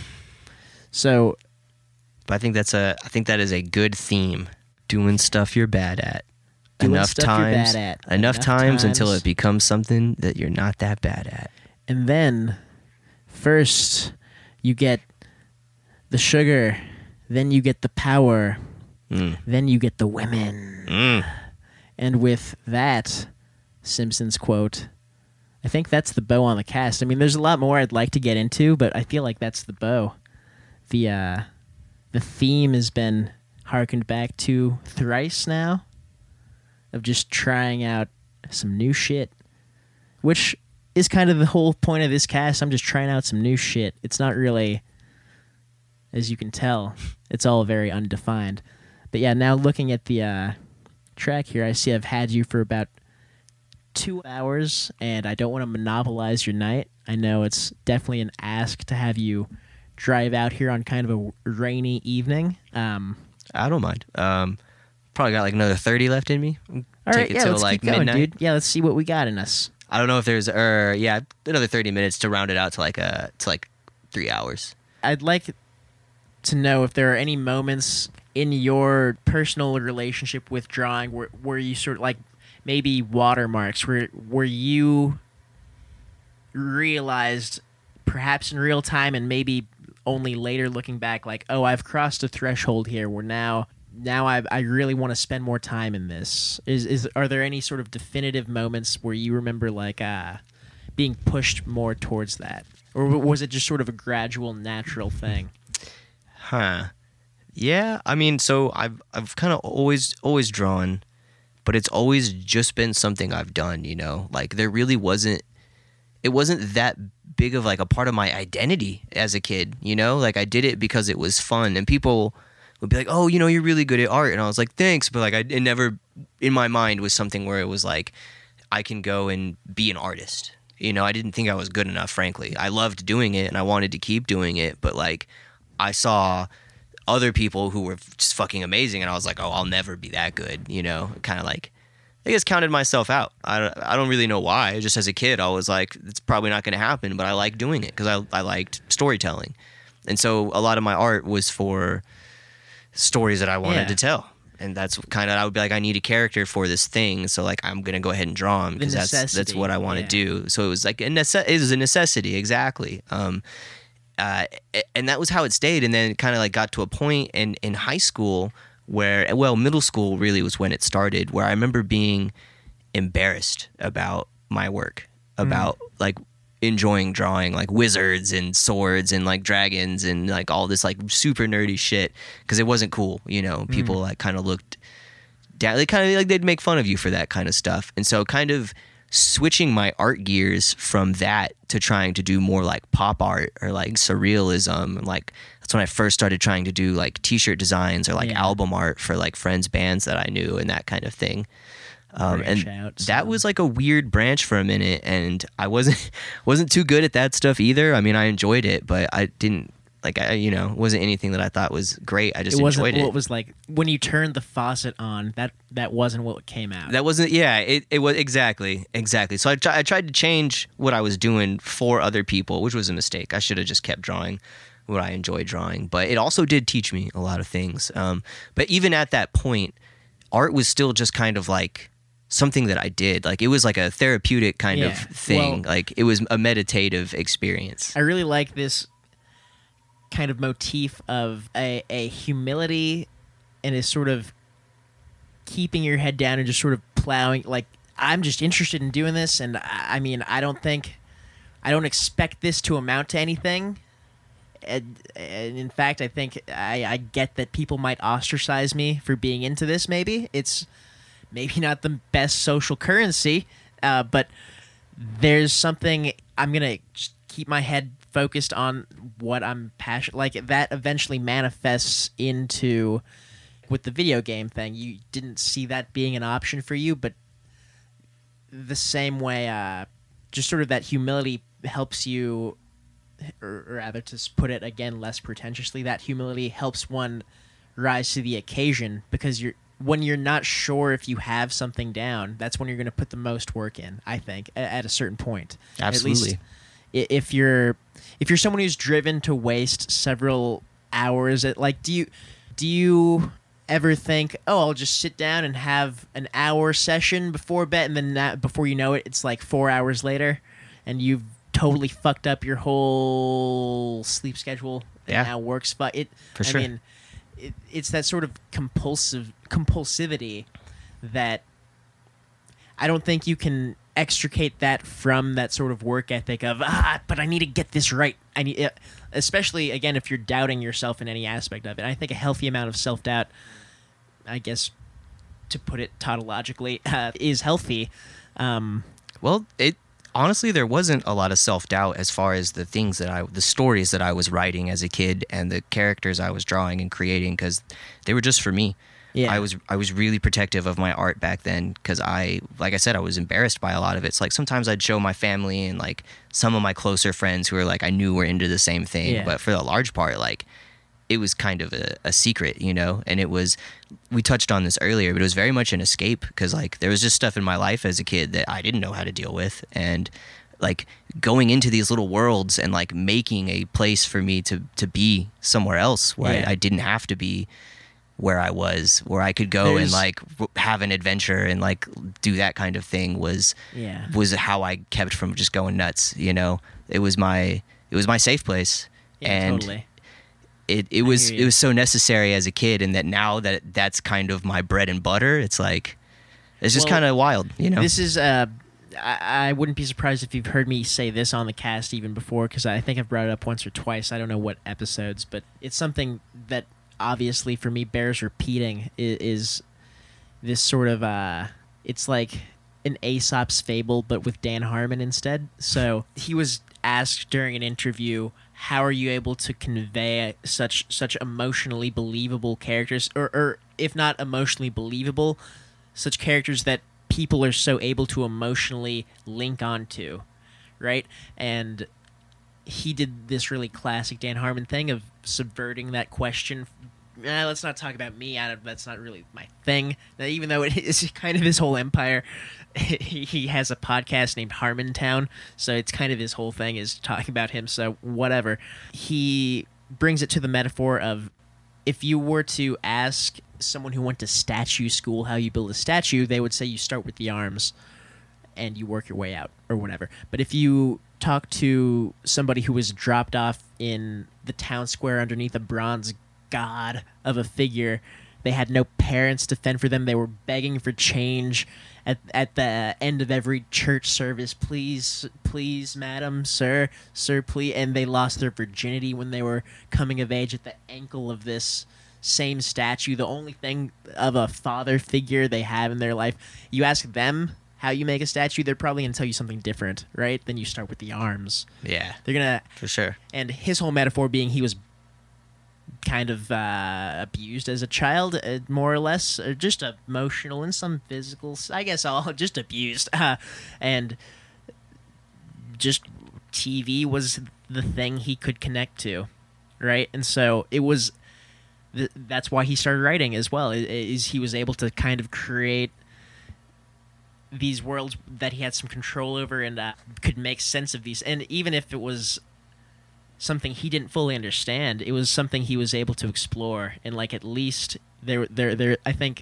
So, But I think that's a I think that is a good theme. Doing stuff you're bad at. Doing enough stuff you're times. bad at. Enough, Enough times, until times. it becomes something that you're not that bad at. and then first you get the sugar, then you get the power, Mm. then you get the women. Mm. And with that Simpsons quote, I think that's the bow on the cast. I mean, there's a lot more I'd like to get into, but I feel like that's the bow. The uh, the theme has been harkened back to thrice now, of just trying out some new shit, which is kind of the whole point of this cast. I'm just trying out some new shit. It's not really, as you can tell, it's all very undefined. But yeah, now looking at the uh, track here, I see I've had you for about two hours, and I don't want to monopolize your night. I know it's definitely an ask to have you drive out here on kind of a rainy evening. Um, I don't mind. Um, probably got like another thirty left in me. all Take right, it yeah, till let's like keep going, midnight. dude. Yeah, let's see what we got in us. I don't know if there's uh yeah another thirty minutes to round it out to like a to like three hours. I'd like to know if there are any moments in your personal relationship with drawing where where you sort of like maybe watermarks where where you realized perhaps in real time and maybe only later looking back like, oh, I've crossed a threshold here where now now I I really want to spend more time in this. Is is are there any sort of definitive moments where you remember like uh being pushed more towards that? Or was it just sort of a gradual natural thing? Huh. Yeah, I mean, so I've I've kind of always always drawn, but it's always just been something I've done, you know? Like there really wasn't it wasn't that big of like a part of my identity as a kid, you know? Like I did it because it was fun and people would be like, "Oh, you know, you're really good at art." And I was like, "Thanks," but like I it never in my mind was something where it was like I can go and be an artist. You know, I didn't think I was good enough, frankly. I loved doing it and I wanted to keep doing it, but like I saw other people who were just fucking amazing, and I was like, oh, I'll never be that good, you know? Kind of like, I guess counted myself out. I don't, I don't really know why. Just as a kid, I was like, it's probably not going to happen, but I liked doing it because I, I liked storytelling. And so a lot of my art was for stories that I wanted Yeah. to tell. And that's kind of, I would be like, I need a character for this thing, so like I'm going to go ahead and draw him because that's, that's necessity, what I want to yeah. do. So it was like, a nece- it was a necessity, exactly. Um, Uh, and that was how it stayed. And then it kind of like got to a point in, in high school where, well, middle school really was when it started, where I remember being embarrassed about my work, about mm. like enjoying drawing like wizards and swords and like dragons and like all this like super nerdy shit, because it wasn't cool, you know. People mm. like kind of looked down, they kind of like they'd make fun of you for that kind of stuff. And so kind of switching my art gears from that to trying to do more like pop art or like surrealism, and like that's when I first started trying to do like t-shirt designs or like yeah. album art for like friends' bands that I knew and that kind of thing. Um, and out, so. That was like a weird branch for a minute, and I wasn't wasn't too good at that stuff either. I mean, I enjoyed it, but I didn't like I you know wasn't anything that I thought was great. I just it wasn't enjoyed it. What was like when you turned the faucet on, that that wasn't what came out. That wasn't yeah. It it was exactly exactly. So I try, I tried to change what I was doing for other people, which was a mistake. I should have just kept drawing what I enjoyed drawing, but it also did teach me a lot of things. Um, but even at that point, art was still just kind of like something that I did. Like it was like a therapeutic kind yeah. of thing. Well, like it was a meditative experience. I really like this kind of motif of a, a humility and a sort of keeping your head down and just sort of plowing. Like, I'm just interested in doing this, and I, I mean, I don't think, I don't expect this to amount to anything. And, and in fact, I think I, I get that people might ostracize me for being into this. Maybe it's maybe not the best social currency, uh, but there's something I'm gonna just keep my head focused on what I'm passionate. Like that eventually manifests into with the video game thing. You didn't see that being an option for you, but the same way, uh, just sort of that humility helps you. Or, or rather, to put it again less pretentiously, that humility helps one rise to the occasion, because you're when you're not sure if you have something down, that's when you're going to put the most work in, I think, at, at a certain point. Absolutely. At least if you're if you're someone who's driven to waste several hours at, like, do you do you ever think, oh, I'll just sit down and have an hour session before bed, and then that, before you know it, it's like four hours later, and you've totally fucked up your whole sleep schedule that yeah. now works. But it, For I sure. mean, it, it's that sort of compulsive compulsivity that I don't think you can extricate that from that sort of work ethic of ah, but I need to get this right. I need, especially again if you're doubting yourself in any aspect of it. I think a healthy amount of self doubt, I guess, to put it tautologically, uh, is healthy. Um, well, it. Honestly, there wasn't a lot of self-doubt as far as the things that I, the stories that I was writing as a kid and the characters I was drawing and creating, because they were just for me. Yeah. I was I was really protective of my art back then, because I, like I said, I was embarrassed by a lot of it. It's like sometimes I'd show my family and like some of my closer friends who were like I knew were into the same thing, yeah. but for the large part, like it was kind of a, a secret, you know. And it was, we touched on this earlier, but it was very much an escape, because like there was just stuff in my life as a kid that I didn't know how to deal with, and like going into these little worlds and like making a place for me to to be somewhere else where yeah. I, I didn't have to be where I was, where I could go There's, and like have an adventure and like do that kind of thing was yeah. was how I kept from just going nuts, you know. It was my it was my safe place. Yeah, and totally. It it was it was so necessary as a kid, and that now that that's kind of my bread and butter, it's like it's just well, kind of wild, you know. This is uh, I, I wouldn't be surprised if you've heard me say this on the cast even before, because I think I've brought it up once or twice. I don't know what episodes, but it's something that obviously for me bears repeating. Is, is this sort of uh, it's like an Aesop's fable, but with Dan Harmon instead. So he was asked during an interview, how are you able to convey such such emotionally believable characters, or, or if not emotionally believable, such characters that people are so able to emotionally link onto, right? And he did this really classic Dan Harmon thing of subverting that question. Eh, let's not talk about me. I don't, that's not really my thing. Now, even though it is kind of his whole empire, he, he has a podcast named Harmontown, so it's kind of his whole thing is talking about him. So whatever. He brings it to the metaphor of, if you were to ask someone who went to statue school how you build a statue, they would say you start with the arms and you work your way out, or whatever. But if you talk to somebody who was dropped off in the town square underneath a bronze god of a figure They had no parents to fend for them. They were begging for change at at the end of every church service. Please, please, madam, sir, sir, please. And they lost their virginity when they were coming of age at the ankle of this same statue. The only thing of a father figure they have in their life. You ask them how you make a statue, they're probably going to tell you something different, right? Then you start with the arms. Yeah. They're going to... For sure. And his whole metaphor being he was kind of uh, abused as a child, uh, more or less, or just emotional and some physical. I guess all just abused, uh, and just T V was the thing he could connect to, right? And so it was. Th- that's why he started writing as well. Is he was able to kind of create these worlds that he had some control over and uh, could make sense of these, and even if it was something he didn't fully understand, it was something he was able to explore, and like at least there there there I think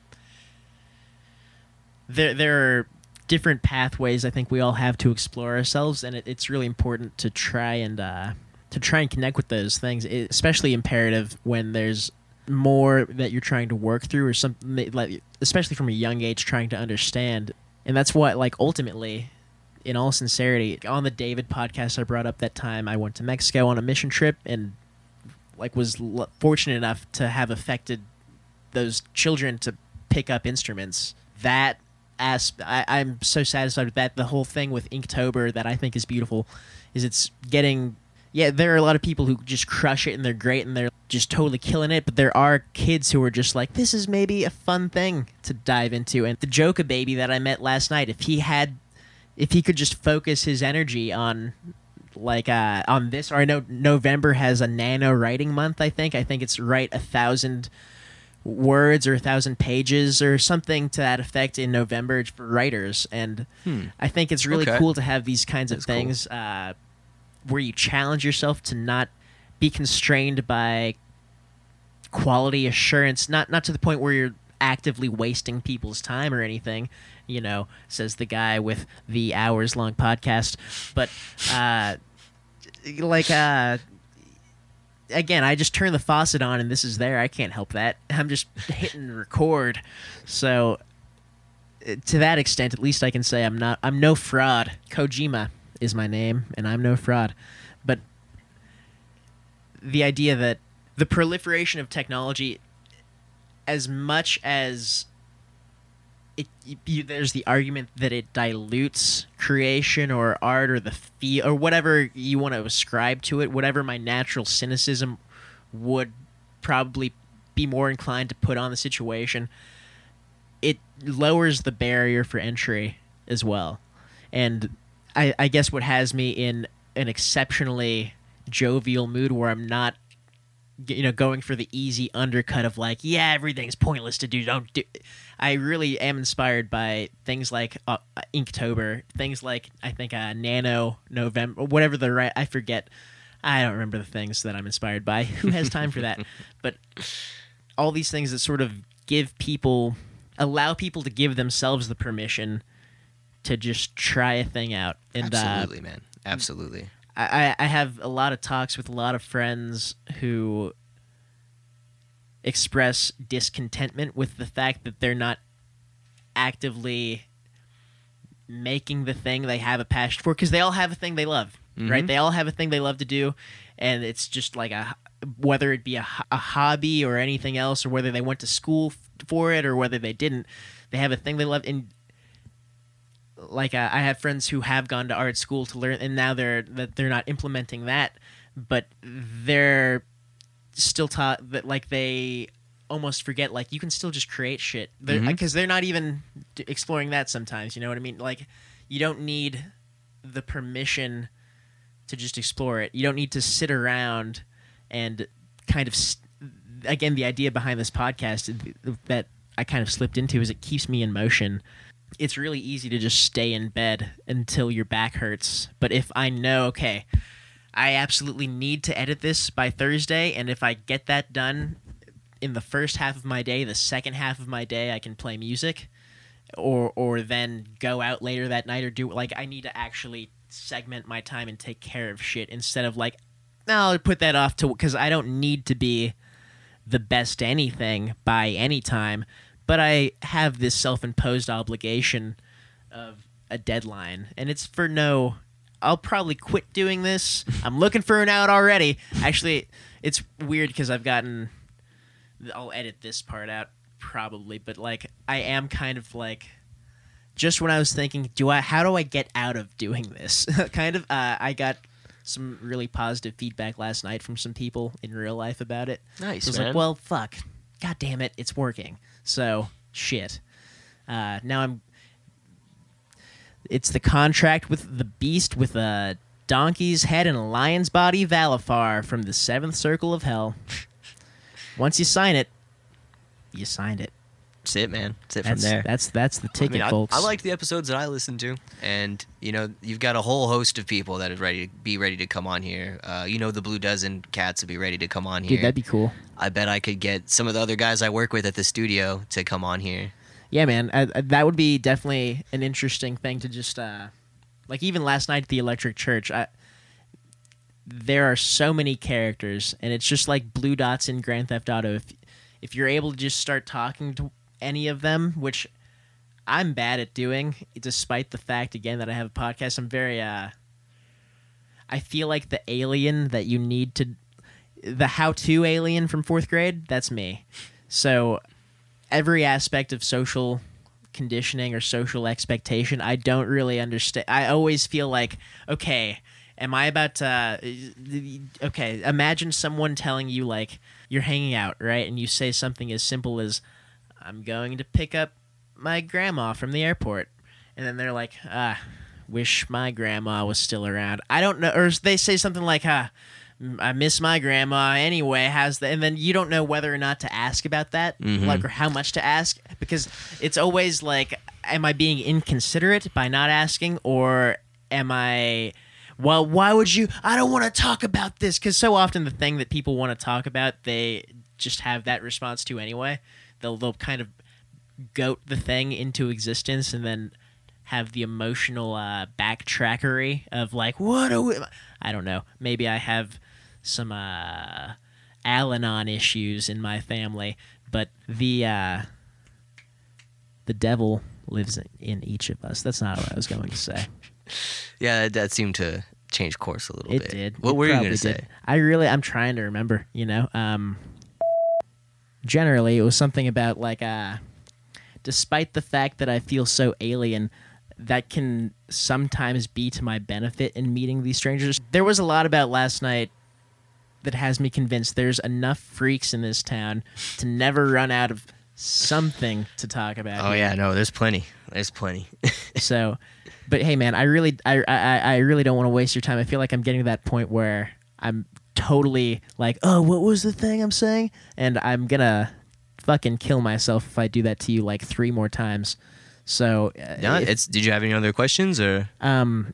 there there are different pathways I think we all have to explore ourselves, and it, it's really important to try and uh, to try and connect with those things. It's especially imperative when there's more that you're trying to work through, or something like, especially from a young age, trying to understand. And that's what, like, ultimately, in all sincerity, on the David podcast I brought up that time I went to Mexico on a mission trip and like was l- fortunate enough to have affected those children to pick up instruments. That as I, I'm so satisfied with that. The whole thing with Inktober that I think is beautiful is it's getting. Yeah, there are a lot of people who just crush it and they're great and they're just totally killing it, but there are kids who are just like, this is maybe a fun thing to dive into. And the Joka baby that I met last night, if he had. If he could just focus his energy on, like, uh, on this, or I know November has a nano writing month. I think I think it's write a thousand words or a thousand pages or something to that effect in November for writers, and Hmm. I think it's really Okay. cool to have these kinds of That's things uh, where you challenge yourself to not be constrained by quality assurance, not not to the point where you're actively wasting people's time or anything, you know, says the guy with the hours long podcast. But uh like uh again, I just turn the faucet on and this is there. I can't help that. I'm just hitting record. So uh, to that extent, at least I can say I'm not I'm no fraud. Kojima is my name and I'm no fraud. But the idea that the proliferation of technology, as much as it, you, there's the argument that it dilutes creation or art or the feel or whatever you want to ascribe to it, whatever my natural cynicism would probably be more inclined to put on the situation, it lowers the barrier for entry as well. And I, I guess what has me in an exceptionally jovial mood where I'm not, you know, going for the easy undercut of like, yeah, everything's pointless to do. Don't do. I really am inspired by things like uh, Inktober, things like I think uh, Nano November, whatever the right. I forget. I don't remember the things that I'm inspired by. Who has time for that? But all these things that sort of give people, allow people to give themselves the permission to just try a thing out. And Absolutely, uh, man. Absolutely. I, I have a lot of talks with a lot of friends who express discontentment with the fact that they're not actively making the thing they have a passion for, because they all have a thing they love, Mhm. right? They all have a thing they love to do, and it's just like a whether it be a, a hobby or anything else, or whether they went to school f- for it or whether they didn't, they have a thing they love. And like uh, I have friends who have gone to art school to learn, and now they're that they're not implementing that, but they're still taught that like they almost forget like you can still just create shit because they're, Mhm. they're not even d- exploring that sometimes. You know what I mean? Like you don't need the permission to just explore it. You don't need to sit around and kind of st- again the idea behind this podcast that I kind of slipped into is it keeps me in motion. It's really easy to just stay in bed until your back hurts. But if I know, okay, I absolutely need to edit this by Thursday, and if I get that done in the first half of my day, the second half of my day, I can play music, or or then go out later that night or do like I need to actually segment my time and take care of shit instead of like, no, I'll put that off to because I don't need to be the best anything by any time, but I have this self-imposed obligation of a deadline, and it's for no... I'll probably quit doing this. I'm looking for an out already. Actually, it's weird because I've gotten... I'll edit this part out probably, but like I am kind of like... Just when I was thinking, do I? How do I get out of doing this? kind of. Uh, I got some really positive feedback last night from some people in real life about it. Nice, so I was man. like, well, fuck. God damn it, it's working. So, shit. Uh, now I'm... It's the contract with the beast with a donkey's head and a lion's body, Valifar, from the seventh circle of hell. Once you sign it, you signed it. That's it, man. That's it That's, from there. that's, that's the ticket, I mean, I, folks. I liked the episodes that I listened to, and you know, you've got a whole host of people that are ready to be ready to come on here. Uh, you know, the Blue Dozen cats will be ready to come on here. Dude, that'd be cool. I bet I could get some of the other guys I work with at the studio to come on here. Yeah, man, I, I, that would be definitely an interesting thing to just, uh, like even last night at the Electric Church, I, there are so many characters, and it's just like blue dots in Grand Theft Auto. If if you're able to just start talking to any of them, which I'm bad at doing, despite the fact, again, that I have a podcast, I'm very, uh, I feel like the alien that you need to, the how-to alien from fourth grade, that's me. So every aspect of social conditioning or social expectation, I don't really understand. I always feel like, okay, am I about to, uh, okay, imagine someone telling you, like, you're hanging out, right, and you say something as simple as, I'm going to pick up my grandma from the airport. And then they're like, ah, wish my grandma was still around. I don't know. Or they say something like, ah, I miss my grandma anyway. How's that? And then you don't know whether or not to ask about that, Mhm. like, or how much to ask, because it's always like, am I being inconsiderate by not asking, or am I... Well, why would you... I don't want to talk about this, because so often the thing that people want to talk about, they just have that response to anyway. They'll they'll kind of goat the thing into existence and then have the emotional uh, backtrackery of like, what are we... I don't know. Maybe I have some uh, Al-Anon issues in my family, but the uh, the devil lives in each of us. That's not what I was going to say. Yeah, that, that seemed to change course a little It bit. did. What It were you probably going to did. say? I really, I'm trying to remember, you know. Um, generally, it was something about, like, uh, despite the fact that I feel so alien, that can sometimes be to my benefit in meeting these strangers. There was a lot about last night that has me convinced there's enough freaks in this town to never run out of something to talk about. Oh, here. yeah, no, there's plenty. There's plenty. So, but hey, man, I really, I, I, I really don't want to waste your time. I feel like I'm getting to that point where I'm totally like, oh, what was the thing I'm saying? And I'm gonna fucking kill myself if I do that to you like three more times. So, uh, No, if- it's. Did you have any other questions or? um,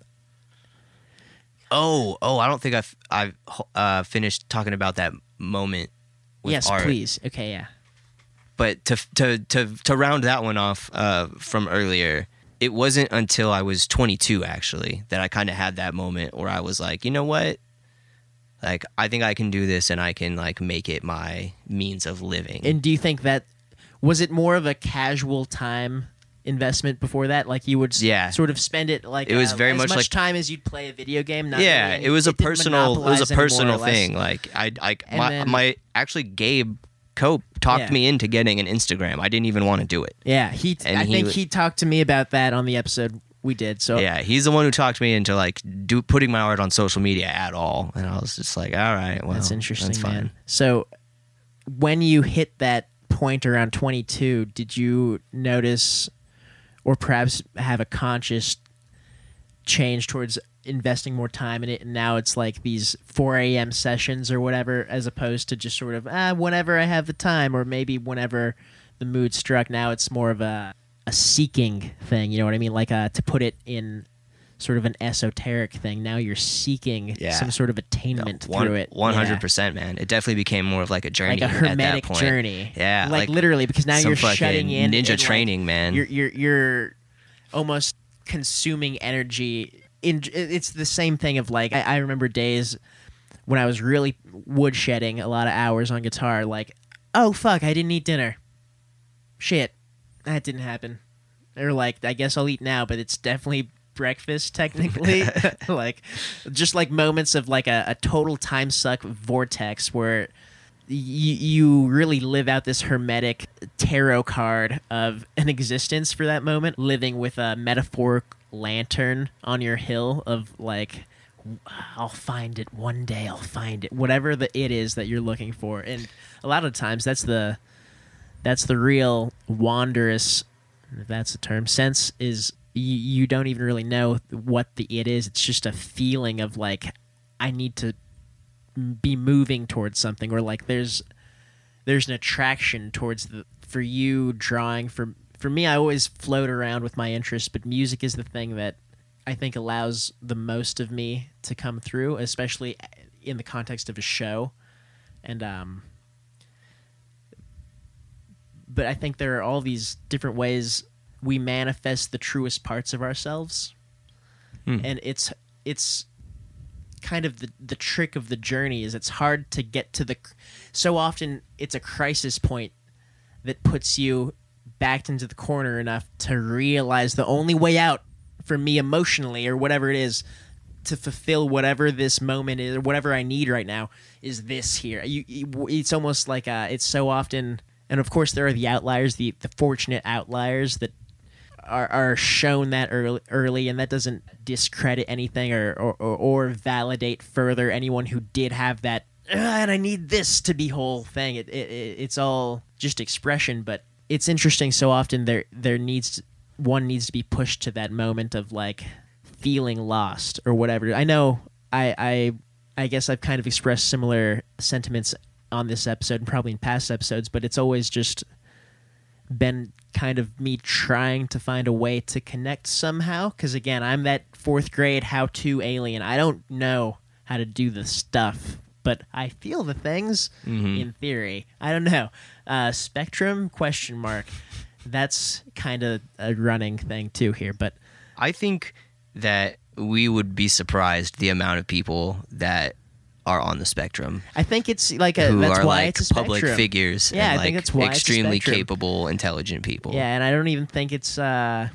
Oh, oh, I don't think I've I've uh, finished talking about that moment. With yes, art. please. Okay, yeah. But to to to to round that one off uh, from earlier, it wasn't until I was twenty-two actually that I kind of had that moment where I was like, you know what, like I think I can do this and I can like make it my means of living. And do you think that was it more of a casual time investment before that? Like you would s- Yeah. sort of spend it like It was uh, very as much much like- time as you'd play a video game. Not yeah, really any- it was a didn't personal. It was monopolize a any more or personal less. thing. Like I, I, And my, then- my actually Gabe Cope talked Yeah. me into getting an Instagram. I didn't even want to do it. Yeah, he. And I he think w- he talked to me about that on the episode we did. So Yeah, he's the one who talked me into like do putting my art on social media at all, and I was just like, all right, well, that's interesting, that's fine. man. So when you hit that point around twenty-two, did you notice, or perhaps have a conscious change towards investing more time in it, and now it's like these four a.m. sessions or whatever, as opposed to just sort of ah, whenever I have the time, or maybe whenever the mood struck. Now it's more of a a seeking thing, you know what I mean? Like uh, to put it in sort of an esoteric thing. Now you're seeking Yeah. some sort of attainment One- through it. One hundred Yeah. percent, man. It definitely became more of like a journey, Like a at that hermetic point. journey. Yeah, like, like literally, because now some you're fucking shutting in ninja and, like, training, man. You're you're you're almost consuming energy. In it's the same thing of like I, I remember days when I was really woodshedding a lot of hours on guitar. Like oh fuck, I didn't eat dinner. Shit, that didn't happen. Or like, I guess I'll eat now, but it's definitely breakfast technically. Like, just like moments of like a, a total time suck vortex where you you really live out this hermetic tarot card of an existence for that moment, living with a metaphoric lantern on your hill of like, I'll find it one day, I'll find it, whatever the it is that you're looking for. And a lot of times that's the that's the real wondrous, if that's the term, sense, is you, you don't even really know what the it is. It's just a feeling of like, I need to be moving towards something, or like there's there's an attraction towards the for you drawing. For for me, I always float around with my interests, but music is the thing that I think allows the most of me to come through, especially in the context of a show. And um but I think there are all these different ways we manifest the truest parts of ourselves. Mm. And it's it's kind of the the trick of the journey is it's hard to get to the so often it's a crisis point that puts you backed into the corner enough to realize the only way out for me emotionally or whatever it is to fulfill whatever this moment is or whatever I need right now is this here. You, you it's almost like uh it's so often, and of course there are the outliers, the the fortunate outliers that Are, are shown that early, early, and that doesn't discredit anything or, or, or, or validate further anyone who did have that, and I need this to be whole thing. It, it It's all just expression, but it's interesting. So often there there needs to, one needs to be pushed to that moment of like feeling lost or whatever. I know I I I guess I've kind of expressed similar sentiments on this episode and probably in past episodes, but it's always just been kind of me trying to find a way to connect somehow, because again, I'm that fourth grade how-to alien. I don't know how to do the stuff, but I feel the things mm-hmm. in theory. I don't know. Uh, spectrum question mark. That's kind of a running thing too here, but I think that we would be surprised the amount of people that are on the spectrum. I think it's like a who that's are why like it's a public spectrum. figures. Yeah, and I like think that's why extremely it's a spectrum. capable, intelligent people. Yeah, and I don't even think it's uh,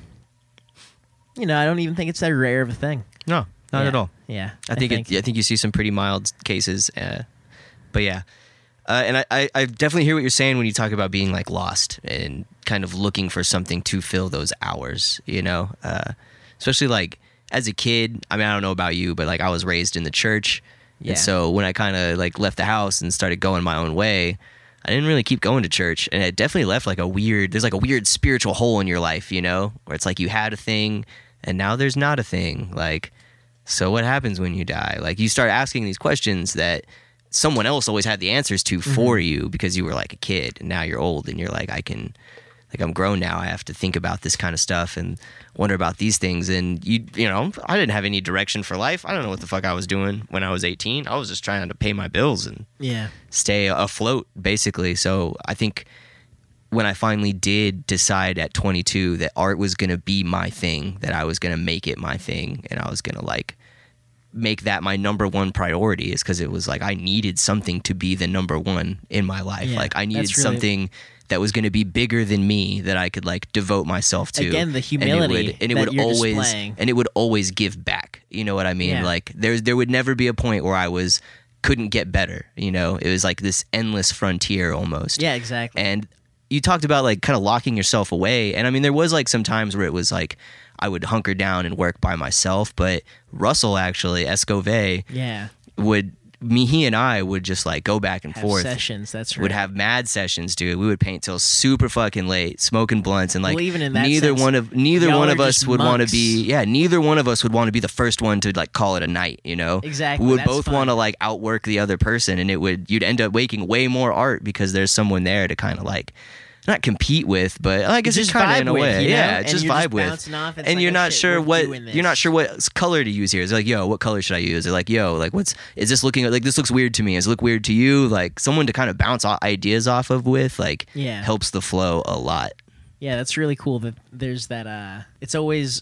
you know, I don't even think it's that rare of a thing. No, not yeah. at all. Yeah, I think, I think, it, I think you see some pretty mild cases, uh, but yeah, uh, and I, I, I definitely hear what you're saying when you talk about being like lost and kind of looking for something to fill those hours. You know, uh, especially like as a kid. I mean, I don't know about you, but like I was raised in the church. Yeah. And so when I kind of like left the house and started going my own way, I didn't really keep going to church, and it definitely left like a weird, there's like a weird spiritual hole in your life, you know, where it's like you had a thing and now there's not a thing. Like, so what happens when you die? Like you start asking these questions that someone else always had the answers to mm-hmm. for you because you were like a kid, and now you're old and you're like, I can, like I'm grown now. I have to think about this kind of stuff and wonder about these things. And you, you know, I didn't have any direction for life. I don't know what the fuck I was doing when I was eighteen. I was just trying to pay my bills and yeah, stay afloat, basically. So I think when I finally did decide at twenty-two that art was going to be my thing, that I was going to make it my thing, and I was going to like make that my number one priority, is because it was like I needed something to be the number one in my life. Yeah, like I needed really... something that was going to be bigger than me, that I could like devote myself to. Again, the humility and it would, and it that would you're always displaying. and it would always give back. You know what I mean? Yeah. Like there's there would never be a point where I was couldn't get better. You know, it was like this endless frontier almost. Yeah, exactly. And you talked about like kind of locking yourself away, and I mean there was like some times where it was like I would hunker down and work by myself, but Russell actually Escove yeah would. Me, he and I would just like go back and have forth. Sessions, that's right. Would have mad sessions, dude. We would paint till super fucking late, smoking blunts, and like well, even in that neither sense, one of neither y'all one are of us just would want to monks. be. Yeah, neither one of us would want to be the first one to like call it a night. You know, Exactly. We would That's both fun. want to like outwork the other person, and it would you'd end up making way more art because there's someone there to kind of like. Not compete with, but I guess Just it's kind of vibe in a with, way, you know? yeah, And just you're vibe just with, bouncing off, it's and like, you're oh, not shit, sure we're what doing this. you're not sure what color to use here. It's like, yo, what color should I use? It's like, yo, like what's is this looking like? This looks weird to me. Does it look weird to you? Like someone to kind of bounce ideas off of with, like, Yeah. helps the flow a lot. Yeah, that's really cool that there's that uh it's always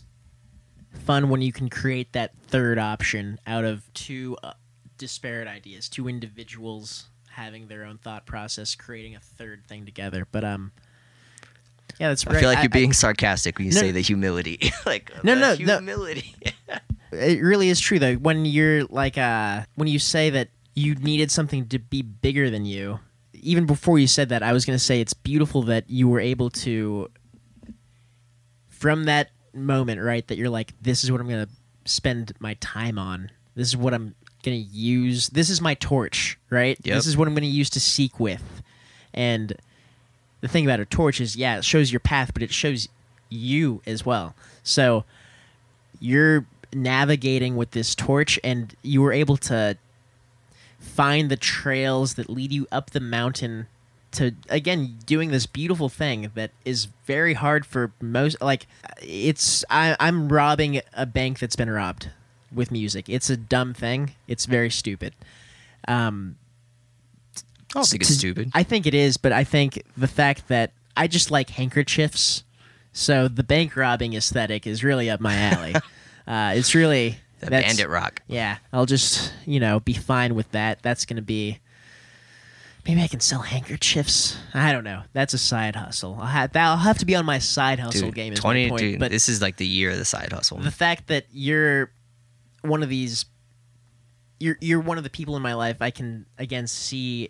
fun when you can create that third option out of two uh, disparate ideas, two individuals having their own thought process, creating a third thing together. But um, yeah, that's I right. feel like I, you're being I, sarcastic when you no, say the humility. like No, the no, no. humility. It really is true though. When you're like uh, when you say that you needed something to be bigger than you, even before you said that, I was gonna say it's beautiful that you were able to, from that moment, right, that you're like, this is what I'm gonna spend my time on. This is what I'm gonna use. This is my torch, right? Yep. This is what I'm gonna use to seek with. And the thing about a torch is, yeah, it shows your path, but it shows you as well. So you're navigating with this torch, and you were able to find the trails that lead you up the mountain to, again, doing this beautiful thing that is very hard for most. Like, it's I, I'm robbing a bank that's been robbed with music. It's a dumb thing. It's very stupid. Um, I don't think it's to- stupid. I think it is, but I think the fact that I just like handkerchiefs, so the bank robbing aesthetic is really up my alley. uh, it's really The that's- bandit rock. Yeah, I'll just, you know, be fine with that. That's going to be... Maybe I can sell handkerchiefs. I don't know. That's a side hustle. I'll have, that'll have to be on my side hustle Dude, game is twenty, my point. dude, But this is like the year of the side hustle. the fact that you're one of these... You're, you're one of the people in my life I can, again, see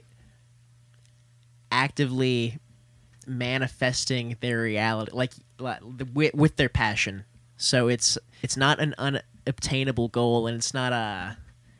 actively manifesting their reality, like, like the- with, with their passion. So it's it's not an unobtainable goal, and it's not a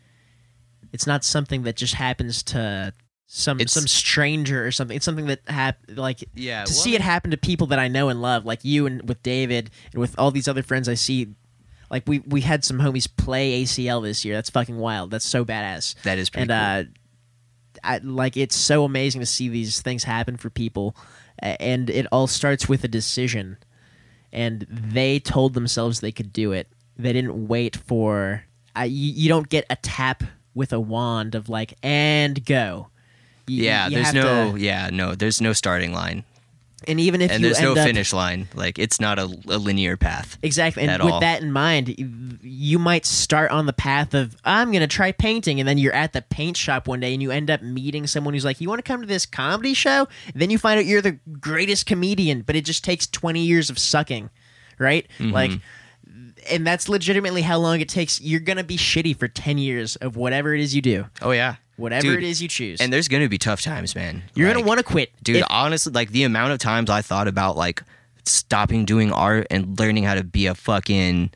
it's not something that just happens to some It's- some stranger or something. It's something that hap- like Yeah, to well, see it happen to people that I know and love, like you and with David and with all these other friends I see. Like we we had some homies play A C L this year. That's fucking wild. That's so badass. That is pretty and cool. uh, I, like it's so amazing to see these things happen for people, a- and it all starts with a decision. And they told themselves they could do it. They didn't wait for. Uh, you, you don't get a tap with a wand of like and go. You- yeah, you there's have no. to- yeah, no, there's no starting line, and even if and you there's end no up, finish line. Like it's not a, a linear path. exactly, and at with all. that in mind, y- you might start on the path of I'm gonna try painting, and then you're at the paint shop one day, and you end up meeting someone who's like, "You want to come to this comedy show?" And then you find out you're the greatest comedian, but it just takes twenty years of sucking, right? Mm-hmm. Like, and that's legitimately how long it takes. You're gonna be shitty for ten years of whatever it is you do, Oh yeah, whatever Dude, it is you choose. and there's gonna be tough times, man. you're Like, gonna want to quit, dude. If- honestly, like the amount of times I thought about like stopping doing art and learning how to be a fucking.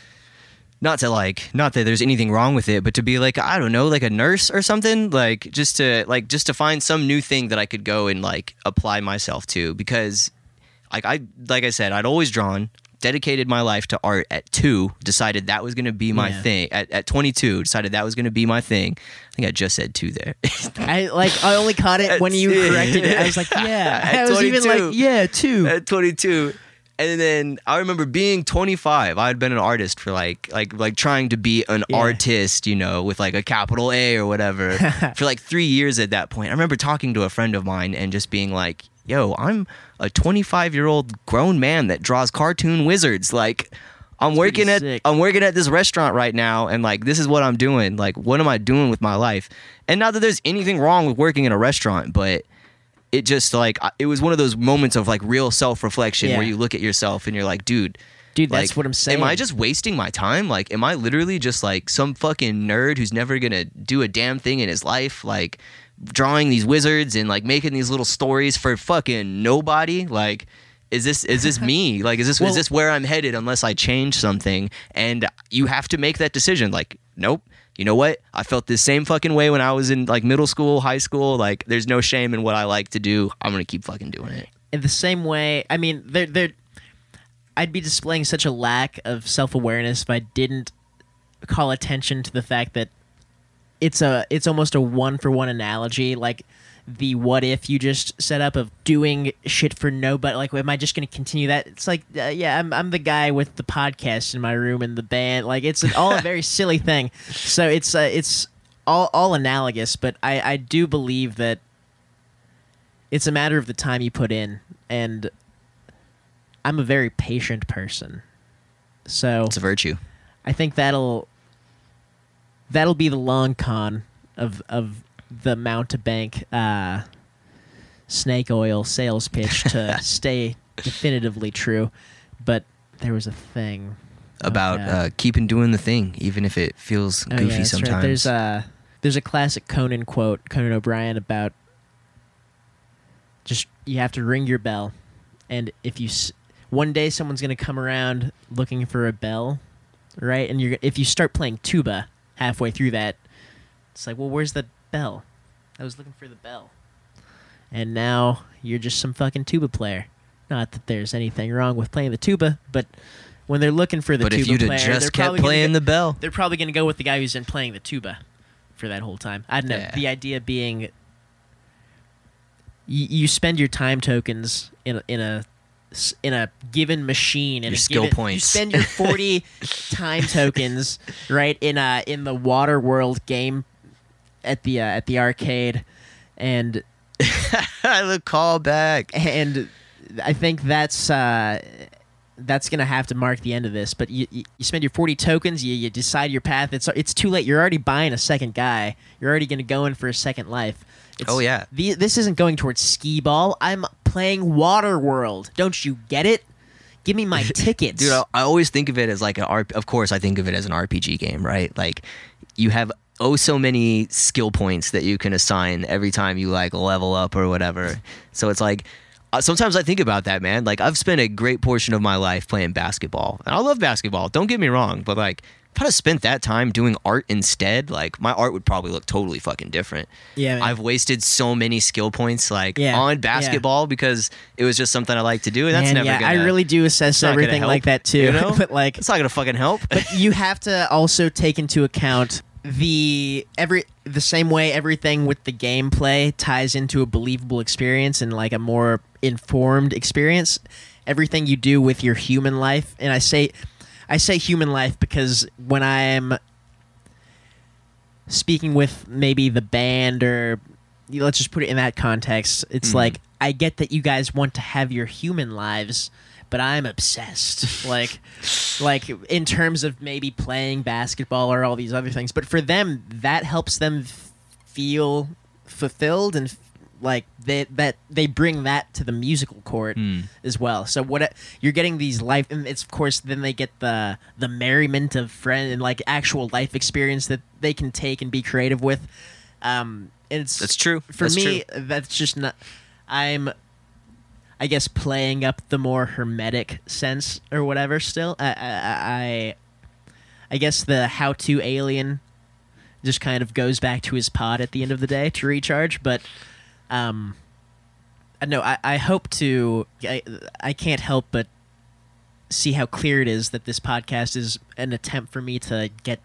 Not to like, not that there's anything wrong with it, but to be like, I don't know, like a nurse or something, like just to like just to find some new thing that I could go and like apply myself to, because like I like I said, I'd always drawn, dedicated my life to art at two, decided that was going to be my Yeah. thing. At, at twenty-two, decided that was going to be my thing. I think I just said two there. I like. I only caught it when you That's- corrected it. I was like, yeah. At I was even twenty-two. like, yeah, two. At twenty-two. And then I remember being twenty-five. I had been an artist for like like like trying to be an Yeah. artist, you know, with like a capital A or whatever, for like three years at that point. I remember talking to a friend of mine and just being like, yo, I'm a twenty-five-year-old grown man that draws cartoon wizards. Like I'm That's working pretty at sick. I'm working at this restaurant right now, and like this is what I'm doing. Like what am I doing with my life? And not that there's anything wrong with working in a restaurant, but it just like I- it was one of those moments of like real self-reflection Yeah. where you look at yourself and you're like, dude, Dude, that's like, what I'm saying. Am I just wasting my time? Like, am I literally just like some fucking nerd who's never gonna do a damn thing in his life? Like drawing these wizards and like making these little stories for fucking nobody? Like, is this is this me? Like, is this Well- is this where I'm headed unless I change something? And you have to make that decision. Like, nope. You know what? I felt the same fucking way when I was in like middle school, high school. Like, there's no shame in what I like to do. I'm gonna keep fucking doing it. in the same way, I mean, there, there, I'd be displaying such a lack of self-awareness if I didn't call attention to the fact that it's a, it's almost a one-for-one analogy, like the what if you just set up of doing shit for nobody. Like, am I just going to continue that? It's like, uh, yeah, I'm, I'm the guy with the podcast in my room and the band. Like, it's an, all a very silly thing. So it's, uh, it's all, all analogous, but I, I do believe that it's a matter of the time you put in, and I'm a very patient person. So It's a virtue. I think that'll that'll be the long con of of the Mountebank uh, snake oil sales pitch to stay definitively true, but there was a thing about oh, uh, keeping doing the thing, even if it feels oh, goofy yeah, that's sometimes. Right. There's a there's a classic Conan quote, Conan O'Brien, about just you have to ring your bell, and if you s- one day someone's gonna come around looking for a bell, right? And you're if you start playing tuba halfway through that, it's like, well, where's the bell? I was looking for the bell, and now you're just some fucking tuba player. Not that there's anything wrong with playing the tuba, but when they're looking for the but tuba if you'd player, have they're just kept probably gonna playing go- the bell, they're probably going to go with the guy who's been playing the tuba for that whole time. I don't know. Yeah. The idea being, y- you spend your time tokens in a, in a s- in a given machine. In Your a skill given, points. You spend your forty time tokens right in a in the Water World game at the uh, at the arcade, and the callback. and I think that's uh, that's gonna have to mark the end of this. But you you, you spend your forty tokens, you, you decide your path. It's it's too late. You're already buying a second guy. You're already gonna go in for a second life. It's, Oh, yeah. The, this isn't going towards skee ball. I'm playing Water World. Don't you get it? Give me my tickets, Dude, I, I always think of it as like an R. Of course, I think of it as an R P G game, right? Like, you have oh so many skill points that you can assign every time you like level up or whatever. So it's like, uh, sometimes I think about that, man. Like, I've spent a great portion of my life playing basketball, and I love basketball. Don't get me wrong, but like, if I'd have spent that time doing art instead, like, my art would probably look totally fucking different. Yeah, man. I've wasted so many skill points like Yeah, on yeah. basketball because it was just something I like to do, and that's Man, never yeah, gonna. I really do assess not gonna everything help, like that too. you know? But like, It's not gonna fucking help. but you have to also take into account the every the same way everything with the gameplay ties into a believable experience and like a more informed experience. Everything you do with your human life, and I say I say human life because when I'm speaking with maybe the band, or let's just put it in that context, it's Mhm. like I get that you guys want to have your human lives, but I'm obsessed. like like in terms of maybe playing basketball or all these other things, but for them that helps them f- feel fulfilled, and f- like they that they bring that to the musical court Hmm. as well. So what you're getting these life, and it's of course then they get the the merriment of friend and like actual life experience that they can take and be creative with. Um, and it's That's true. for That's me. true. That's just not. I'm, I guess, playing up the more hermetic sense or whatever. Still, I, I, I, I guess the how-to alien just kind of goes back to his pod at the end of the day to recharge. But, um, no, I, I hope to. I, I can't help but see how clear it is that this podcast is an attempt for me to get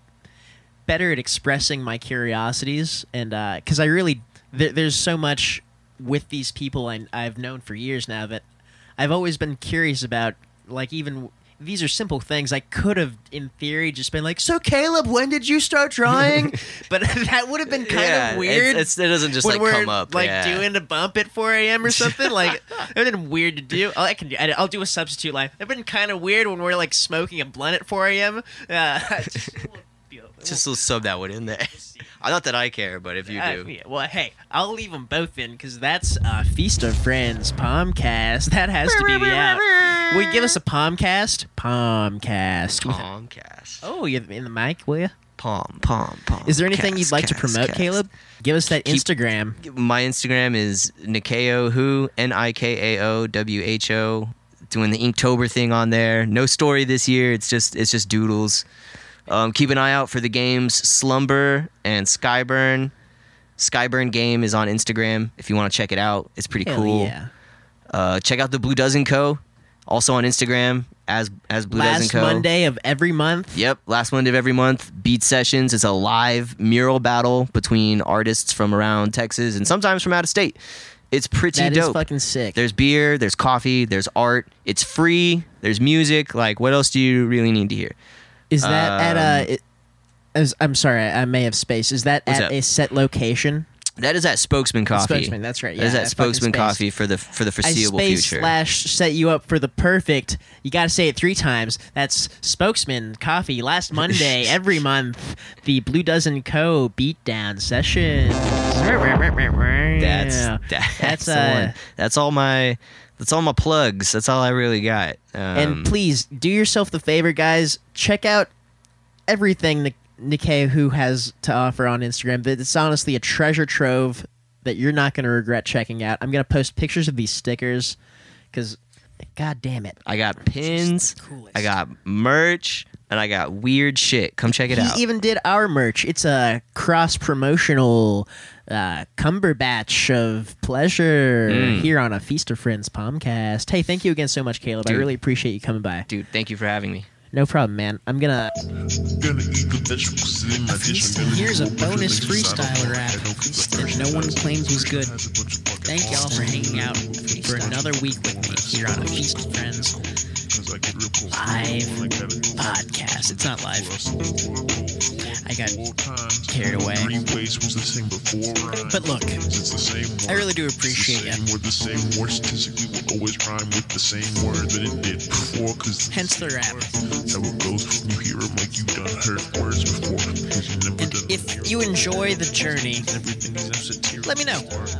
better at expressing my curiosities, and because I really there, there's so much with these people I, I've known for years now that I've always been curious about. Like, even these are simple things I could have in theory just been like, so Caleb, when did you start drawing? But that would have been kind yeah, of weird. It's, it's, it doesn't just when like we're come up. like yeah. doing a bump at four a.m. or something. Like, it would have been weird to do. Oh, I can do, I'll do a substitute line. It'd been kind of weird when we're like smoking a blunt at four a.m. Uh, just, Just we'll sub that one in there. Uh, Not that I care, but if you Uh, do. yeah, well, hey, I'll leave them both in because that's uh, Feast of Friends Pomcast. That has to be the out. Will you give us a Pomcast? Pomcast. With- Palmcast. Oh, you in the mic, will you? Palm, palm, palm. Is there anything you'd like to cast, promote, cast. Caleb? Give us that Keep- Instagram. My Instagram is Nikeo Who, N I K A O W H O. Doing the Inktober thing on there. No story this year. It's just it's just doodles. Um, keep an eye out for the games Slumber and Skyburn. Skyburn game is on Instagram if you want to check it out. It's pretty Hell cool. yeah. Uh, check out the Blue Dozen Co. Also on Instagram as as Blue Dozen Last Co. Monday of every month. Yep, last Monday of every month. Beat Sessions. It's a live mural battle between artists from around Texas and sometimes from out of state. It's pretty That is dope. fucking sick. There's beer, there's coffee, there's art. It's free. There's music. Like, what else do you really need to hear? Is that at Um, a? It, as, I'm sorry, I may have spaced. Is that What's at that? a set location? That is at Spokesman Coffee. Spokesman, that's right. Yeah, that is at I fucking Spokesman spaced. Coffee for the for the I foreseeable space future. slash set you up for the perfect. You got to say it three times. That's Spokesman Coffee. Last Monday every month, the Blue Dozen Co. beatdown session. That's Yeah. that's, That's, the uh, one. That's all my that's all my plugs. That's all I really got. Um, And please do yourself the favor, guys. Check out everything Nik- Nikeo Who has to offer on Instagram. It's honestly a treasure trove that you're not going to regret checking out. I'm going to post pictures of these stickers because, god damn it. I got pins, the coolest. I got merch, and I got weird shit. Come check it He out. even did our merch. It's a cross-promotional uh, Cumberbatch of pleasure Mm. here on a Feast of Friends Pomcast. Hey, thank you again so much, Caleb. I Dude. really appreciate you coming by. Dude, thank you for having me. No problem, man. I'm gonna... Here's a bonus freestyle rap that no one claims was good. Thank y'all for hanging out for another week with me here on a Feast of Friends live podcast. It's not live. I got carried away. But look, I really do appreciate you. Hence the rap. And if you enjoy the journey, let me know.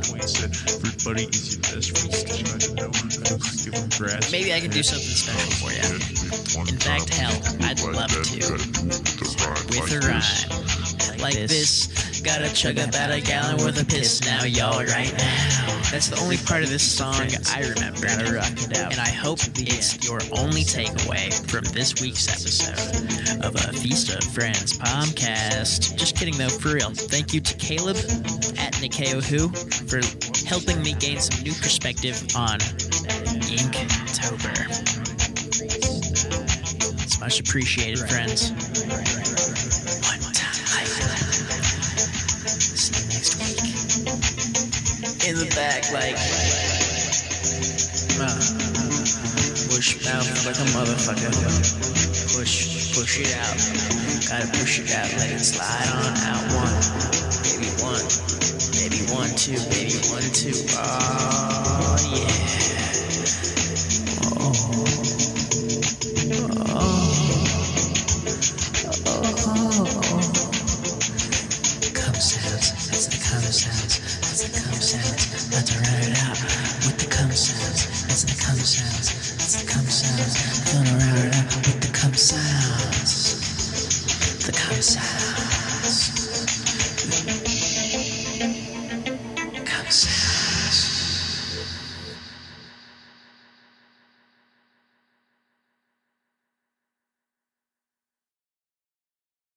Maybe I can do something special for you. In fact, hell, I'd love to. With a rhyme like this, gotta chug about a gallon worth of piss now, y'all, right now. That's the only part of this song I remember. Gotta rock it out. And I hope it's your only takeaway from this week's episode of a Feast of Friends Pomcast. Just kidding though, for real. Thank you to Caleb at Nikeo Who for helping me gain some new perspective on Inktober. It's much appreciated, friends. One time. See you next week. In the back, like, uh, push mouth like a motherfucker. Push, push it out. Gotta push it out, let it slide on out. One, baby one, baby one, two, baby one, two. Oh yeah. Cum sounds, that's the cum sounds, that's the cum sounds. About to run it out with the cum sounds, that's the cum sounds, that's the cum sounds. Gonna run it out